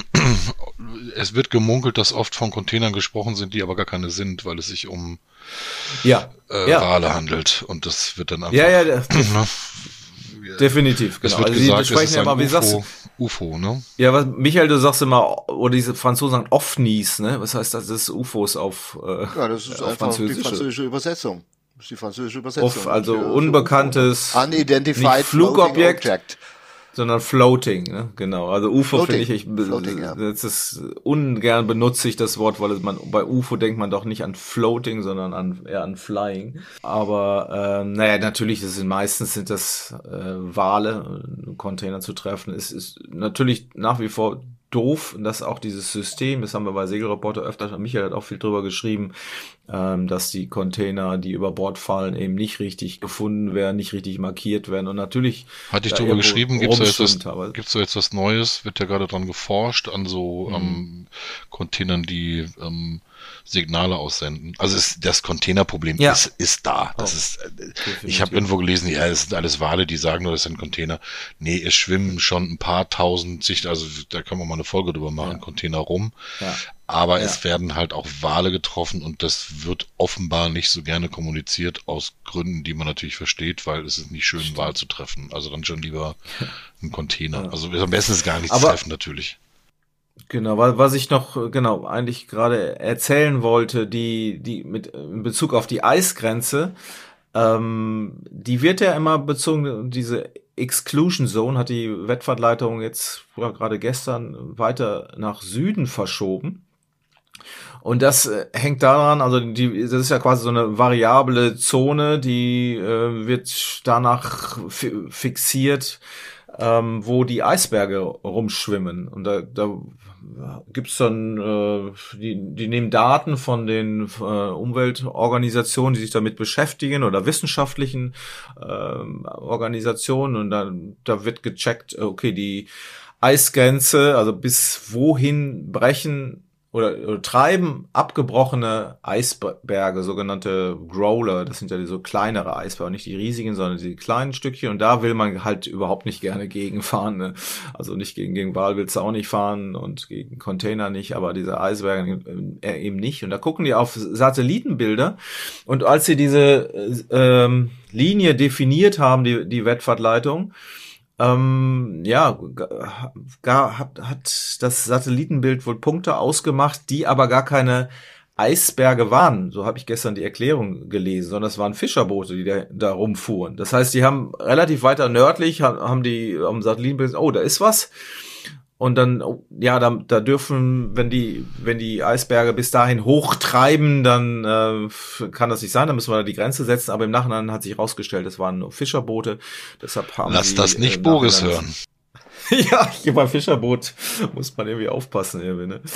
es wird gemunkelt, dass oft von Containern gesprochen sind, die aber gar keine sind, weil es sich um ja, äh, ja. Wale handelt. Und das wird dann einfach... Ja, ja, das, definitiv, genau. Es wird also gesagt, die sprechen es ist ja ein immer, wie U F O, sagst du? U F O, ne? Ja, was, Michael, du sagst immer, oder diese Franzosen sagen Ovnis, ne? Was heißt das? Das ist U F Os auf, äh, ja, das ist auf einfach Französische. die französische Übersetzung. Das ist die französische Übersetzung. Off, also für, unbekanntes, für Unidentified nicht Flugobjekt, Floating Object. sondern Floating, ne? Genau. Also U F O finde ich, ich Floating, ja. das ist ungern benutze ich das Wort, weil man bei U F O denkt man doch nicht an Floating, sondern an eher an Flying. Aber ähm, naja, natürlich, das sind meistens sind das äh, Wale, Container zu treffen. Es ist natürlich nach wie vor doof, dass auch dieses System, das haben wir bei Segelreporter öfter, Michael hat auch viel drüber geschrieben, ähm, dass die Container, die über Bord fallen, eben nicht richtig gefunden werden, nicht richtig markiert werden. Und natürlich... Hatte ich darüber geschrieben, gibt es da, jetzt was, gibt's da jetzt was Neues? Wird ja gerade dran geforscht, an so mhm. ähm, Containern, die ähm, Signale aussenden. Also es, das Containerproblem ja. ist, ist da. Das oh. ist, äh, ich habe irgendwo gelesen, ja, es sind alles Wale, die sagen nur, das sind Container. Nee, es schwimmen schon ein paar tausend Sicht, also da können wir mal eine Folge drüber machen, ja. Container rum. Ja. Aber ja. es werden halt auch Wale getroffen und das wird offenbar nicht so gerne kommuniziert, aus Gründen, die man natürlich versteht, weil es ist nicht schön, einen Wal zu treffen. Also dann schon lieber einen Container. Ja. Also am besten ist gar nichts treffen natürlich. Genau, was ich noch, genau, eigentlich gerade erzählen wollte, die, die, mit, in Bezug auf die Eisgrenze, ähm, die wird ja immer bezogen, diese Exclusion Zone hat die Wettfahrtleitung jetzt, ja, gerade gestern weiter nach Süden verschoben. Und das äh, hängt daran, also die, das ist ja quasi so eine variable Zone, die äh, wird danach fi- fixiert, ähm, wo die Eisberge rumschwimmen. Und da, da gibt's dann, äh, die, die nehmen Daten von den äh, Umweltorganisationen, die sich damit beschäftigen, oder wissenschaftlichen äh, Organisationen, und dann da wird gecheckt, okay, die Eisgrenze, also bis wohin brechen Oder, oder treiben abgebrochene Eisberge, sogenannte Growler, das sind ja so kleinere Eisberge, nicht die riesigen, sondern die kleinen Stückchen, und da will man halt überhaupt nicht gerne gegenfahren, ne? Also nicht gegen, gegen Wal willst du auch nicht fahren und gegen Container nicht, aber diese Eisberge eben nicht. Und da gucken die auf Satellitenbilder, und als sie diese ähm, Linie definiert haben, die, die Wettfahrtleitung, Ähm, ja, gar, hat, hat das Satellitenbild wohl Punkte ausgemacht, die aber gar keine Eisberge waren. So habe ich gestern die Erklärung gelesen, sondern es waren Fischerboote, die da, da rumfuhren. Das heißt, die haben relativ weiter nördlich, haben die am Satellitenbild, oh, da ist was. Und dann, ja, da, da dürfen, wenn die, wenn die Eisberge bis dahin hochtreiben, dann äh, kann das nicht sein, dann müssen wir da die Grenze setzen. Aber im Nachhinein hat sich herausgestellt, es waren nur Fischerboote. Deshalb haben Lass die, das nicht äh, Boris hören. Ja, hier beim Fischerboot muss man irgendwie aufpassen, irgendwie, ne?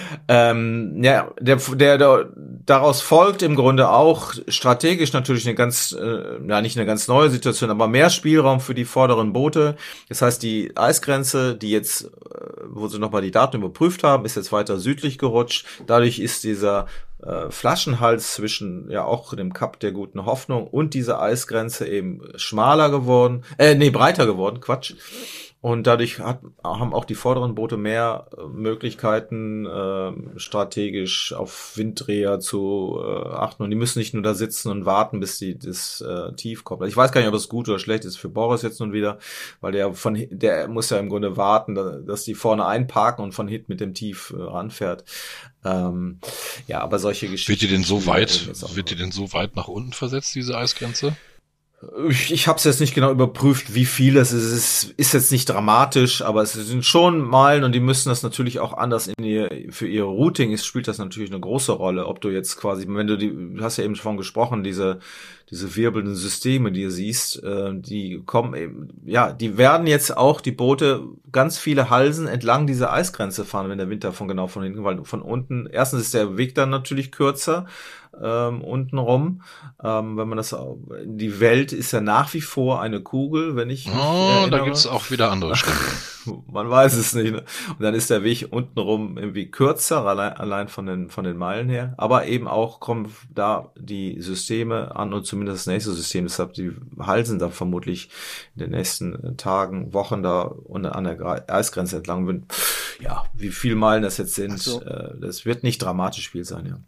Ähm, ja, der, der, der daraus folgt im Grunde auch strategisch natürlich eine ganz, äh, ja, nicht eine ganz neue Situation, aber mehr Spielraum für die vorderen Boote. Das heißt, die Eisgrenze, die jetzt, äh, wo sie nochmal die Daten überprüft haben, ist jetzt weiter südlich gerutscht. Dadurch ist dieser äh, Flaschenhals zwischen ja auch dem Kap der Guten Hoffnung und dieser Eisgrenze eben schmaler geworden, äh, nee, breiter geworden, Quatsch. Und dadurch hat, haben auch die vorderen Boote mehr äh, Möglichkeiten, äh, strategisch auf Winddreher zu äh, achten. Und die müssen nicht nur da sitzen und warten, bis die, das äh, tief kommt. Ich weiß gar nicht, ob es gut oder schlecht ist für Boris jetzt nun wieder, weil der von der muss ja im Grunde warten, dass die vorne einparken und von hinten mit dem Tief äh, ranfährt. Ähm, ja, aber solche Geschichten. Wird die denn so weit, wird die denn so weit nach unten versetzt, diese Eisgrenze? Ich, ich habe es jetzt nicht genau überprüft, wie viel es ist. Es ist, ist jetzt nicht dramatisch, aber es sind schon Meilen, und die müssen das natürlich auch anders in ihr, für ihr Routing ist, spielt das natürlich eine große Rolle. Ob du jetzt quasi, wenn du die, du hast ja eben schon gesprochen, diese diese wirbelnden Systeme, die du siehst, äh, die kommen eben, ja, die werden jetzt auch die Boote ganz viele Halsen entlang dieser Eisgrenze fahren, wenn der Wind davon genau von hinten, weil von unten, erstens ist der Weg dann natürlich kürzer, ähm, unten rum, ähm, wenn man das, die Welt ist ja nach wie vor eine Kugel, wenn ich mich Oh, erinnere. da gibt's auch wieder andere Stimmen. Man weiß es nicht, ne? Und dann ist der Weg untenrum irgendwie kürzer, allein, allein von den, von den Meilen her. Aber eben auch kommen da die Systeme an, und zumindest das nächste System. Deshalb die halsen da vermutlich in den nächsten Tagen, Wochen da und an der Eisgrenze entlang. Ja, wie viel Meilen das jetzt sind, so. äh, das wird nicht dramatisch viel sein, ja.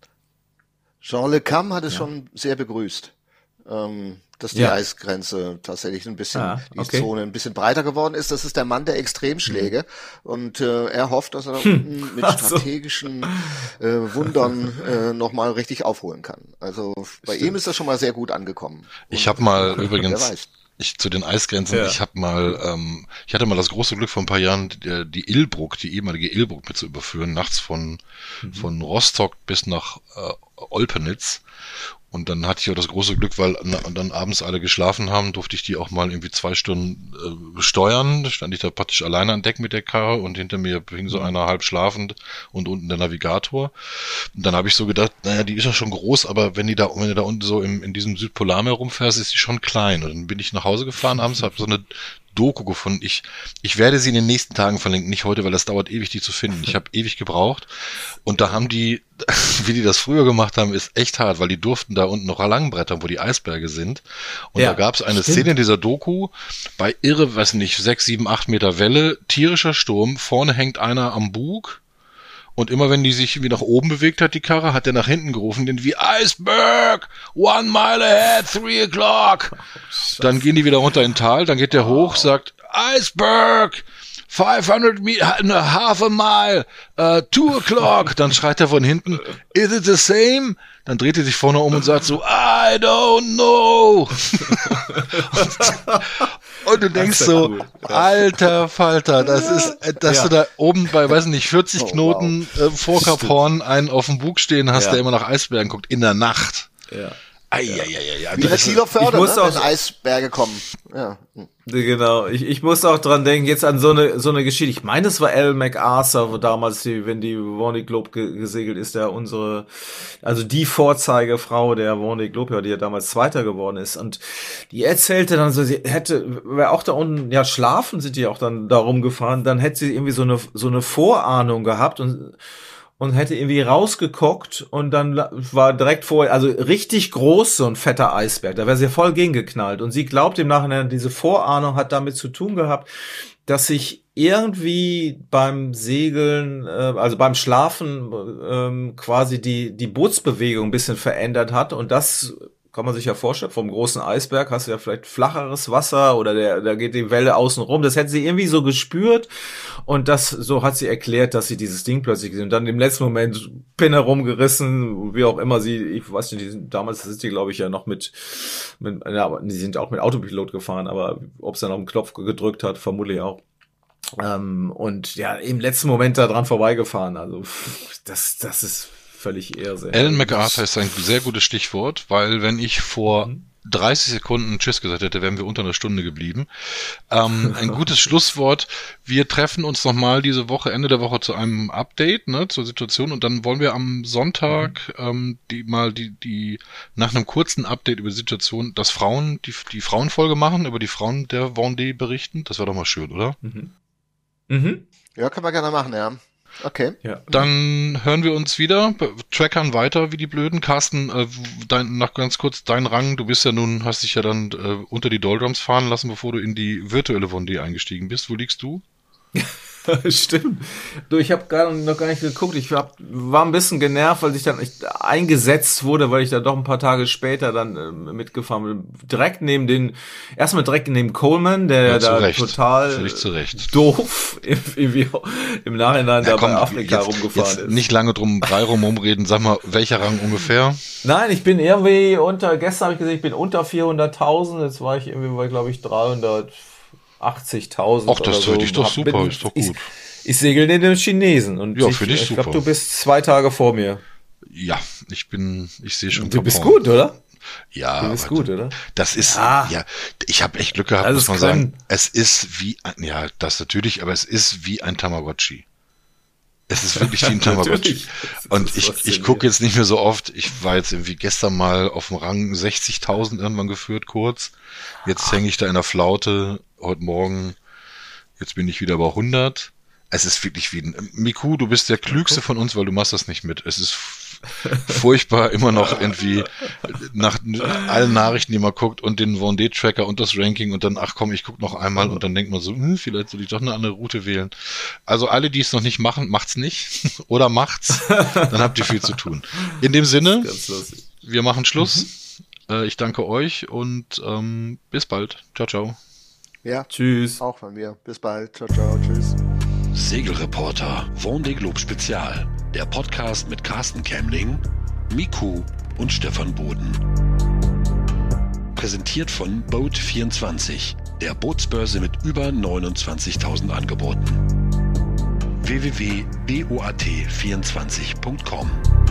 Jean Le Cam hat es Ja. schon sehr begrüßt, ähm, dass die Ja. Eisgrenze tatsächlich ein bisschen, Ah, die okay. Zone ein bisschen breiter geworden ist. Das ist der Mann der Extremschläge, und äh, er hofft, dass er da unten mit Ach so. strategischen äh, Wundern äh, nochmal richtig aufholen kann. Also bei Stimmt. ihm ist das schon mal sehr gut angekommen. Ich Und habe mal wer übrigens, weiß. ich zu den Eisgrenzen, Ja. ich habe mal, ähm, ich hatte mal das große Glück vor ein paar Jahren, die, die Ilbruck, die ehemalige Ilbruck mit zu überführen, nachts von, Mhm. von Rostock bis nach äh, Olpenitz. Und dann hatte ich auch das große Glück, weil dann abends alle geschlafen haben, durfte ich die auch mal irgendwie zwei Stunden äh, steuern. Da stand ich da praktisch alleine an Deck mit der Karre und hinter mir hing so einer halb schlafend und unten der Navigator. Und dann habe ich so gedacht, naja, die ist ja schon groß, aber wenn die da, wenn du da unten so im, in diesem Südpolarmeer rumfährst, ist die schon klein. Und dann bin ich nach Hause gefahren abends, habe so eine Doku gefunden. Ich, ich werde sie in den nächsten Tagen verlinken, nicht heute, weil das dauert ewig, die zu finden. Ich habe ewig gebraucht. Und da haben die, wie die das früher gemacht haben, ist echt hart, weil die durften da unten noch langbrettern, wo die Eisberge sind. Und ja, da gab es eine stimmt. Szene in dieser Doku, bei irre, weiß nicht, sechs, sieben, acht Meter Welle, tierischer Sturm, vorne hängt einer am Bug. Und immer wenn die sich wie nach oben bewegt hat, die Karre, hat der nach hinten gerufen, den wie Iceberg, one mile ahead, three o'clock. Dann gehen die wieder runter in Tal, dann geht der hoch, sagt Iceberg, five hundred meter, half a mile, uh, two o'clock. Dann schreit er von hinten, is it the same? Dann dreht er sich vorne um und sagt so, I don't know. Und du denkst so, cool. Alter Falter, das ist, dass ja. du da oben bei, weiß nicht, vierzig oh, Knoten wow. äh, vor Kap Horn einen auf dem Bug stehen hast, ja. der immer nach Eisbergen guckt, in der Nacht. Ja. Eieieiei. Wie der Kieler Förder, ne? Wenn Eisberge kommen. Ja. Genau. Ich, ich muss auch dran denken, jetzt an so eine, so eine Geschichte. Ich meine, es war Al MacArthur, wo damals, die, wenn die Vendée Globe ge- gesegelt ist, der unsere, also die Vorzeigefrau der Vendée Globe, ja, die ja damals Zweiter geworden ist. Und die erzählte dann so, sie hätte, wäre auch da unten, ja, schlafen sind die auch dann da rumgefahren, dann hätte sie irgendwie so eine, so eine Vorahnung gehabt und, und hätte irgendwie rausgeguckt und dann war direkt vor, also richtig groß so ein fetter Eisberg, da wäre sie voll gegengeknallt und sie glaubt im Nachhinein, diese Vorahnung hat damit zu tun gehabt, dass sich irgendwie beim Segeln, äh, also beim Schlafen ähm, quasi die die Bootsbewegung ein bisschen verändert hat und das kann man sich ja vorstellen, vom großen Eisberg hast du ja vielleicht flacheres Wasser oder der, da geht die Welle außen rum. Das hätte sie irgendwie so gespürt und das, so hat sie erklärt, dass sie dieses Ding plötzlich gesehen und dann im letzten Moment Pinne rumgerissen, wie auch immer sie, ich weiß nicht, die sind, damals sind die, glaube ich, ja noch mit, mit, ja, die sind auch mit Autopilot gefahren, aber ob es dann auf den Knopf gedrückt hat, vermutlich auch. Ähm, und ja, im letzten Moment da dran vorbeigefahren, also das, das ist völlig Irrsinn. Alan MacArthur ist ein sehr gutes Stichwort, weil wenn ich vor mhm. dreißig Sekunden Tschüss gesagt hätte, wären wir unter einer Stunde geblieben. Ähm, ein gutes Schlusswort. Wir treffen uns nochmal diese Woche, Ende der Woche zu einem Update, ne, zur Situation und dann wollen wir am Sonntag mhm. ähm, die mal die die nach einem kurzen Update über die Situation, dass Frauen die die Frauenfolge machen, über die Frauen der Vendée berichten. Das wäre doch mal schön, oder? Mhm. Mhm. Ja, können wir gerne machen, ja. Okay. Ja. Dann hören wir uns wieder, trackern weiter wie die Blöden. Carsten, äh, dein, noch ganz kurz dein Rang. Du bist ja nun, hast dich ja dann äh, unter die Doldrums fahren lassen, bevor du in die virtuelle Vendée eingestiegen bist. Wo liegst du? Stimmt. Du, ich habe gar noch gar nicht geguckt. Ich hab, war ein bisschen genervt, weil ich dann echt eingesetzt wurde, weil ich da doch ein paar Tage später dann äh, mitgefahren bin. Direkt neben den, erstmal direkt neben Coleman, der ja, da Recht. total doof im, im, im Nachhinein ja, da komm, bei Afrika jetzt, rumgefahren jetzt ist. Nicht lange drum drei rum umreden. Sag mal, welcher Rang ungefähr? Nein, ich bin irgendwie unter, gestern habe ich gesehen, ich bin unter vierhunderttausend. Jetzt war ich irgendwie, glaube ich, dreihundertachtzigtausend. Ach, das finde ich doch super, bin, ist doch gut. Ich, ich segel neben dem Chinesen und ja, ich, ich, ich glaube, du bist zwei Tage vor mir. Ja, ich bin, ich sehe schon. Du bist gut, oder? Ja, du bist gut, oder? Das ist, ja, ja ich habe echt Glück gehabt, muss man sagen. Es ist wie, ja, das natürlich, aber es ist wie ein Tamagotchi. Es ist wirklich wie ein Tamagotchi. Und ich, ich gucke jetzt nicht mehr so oft. Ich war jetzt irgendwie gestern mal auf dem Rang sechzigtausend irgendwann geführt, kurz. Jetzt hänge ich da in der Flaute. Heute Morgen, jetzt bin ich wieder bei hundert. Es ist wirklich wie ein, Miku, du bist der Klügste von uns, weil du machst das nicht mit. Es ist furchtbar, immer noch irgendwie nach allen Nachrichten, die man guckt und den Vendée-Tracker und das Ranking und dann, ach komm, ich guck noch einmal und dann denkt man so, hm, vielleicht soll ich doch eine andere Route wählen. Also alle, die es noch nicht machen, macht's nicht oder macht's, dann habt ihr viel zu tun. In dem Sinne, wir machen Schluss. Mhm. Äh, ich danke euch und ähm, bis bald. Ciao, ciao. Ja, tschüss. Auch von mir. Bis bald. Ciao, ciao. Tschüss. Segelreporter Vendée Globe Spezial. Der Podcast mit Carsten Kämling, Miku und Stefan Boden. Präsentiert von Boat vierundzwanzig, der Bootsbörse mit über neunundzwanzigtausend Angeboten. w w w punkt boat vierundzwanzig punkt com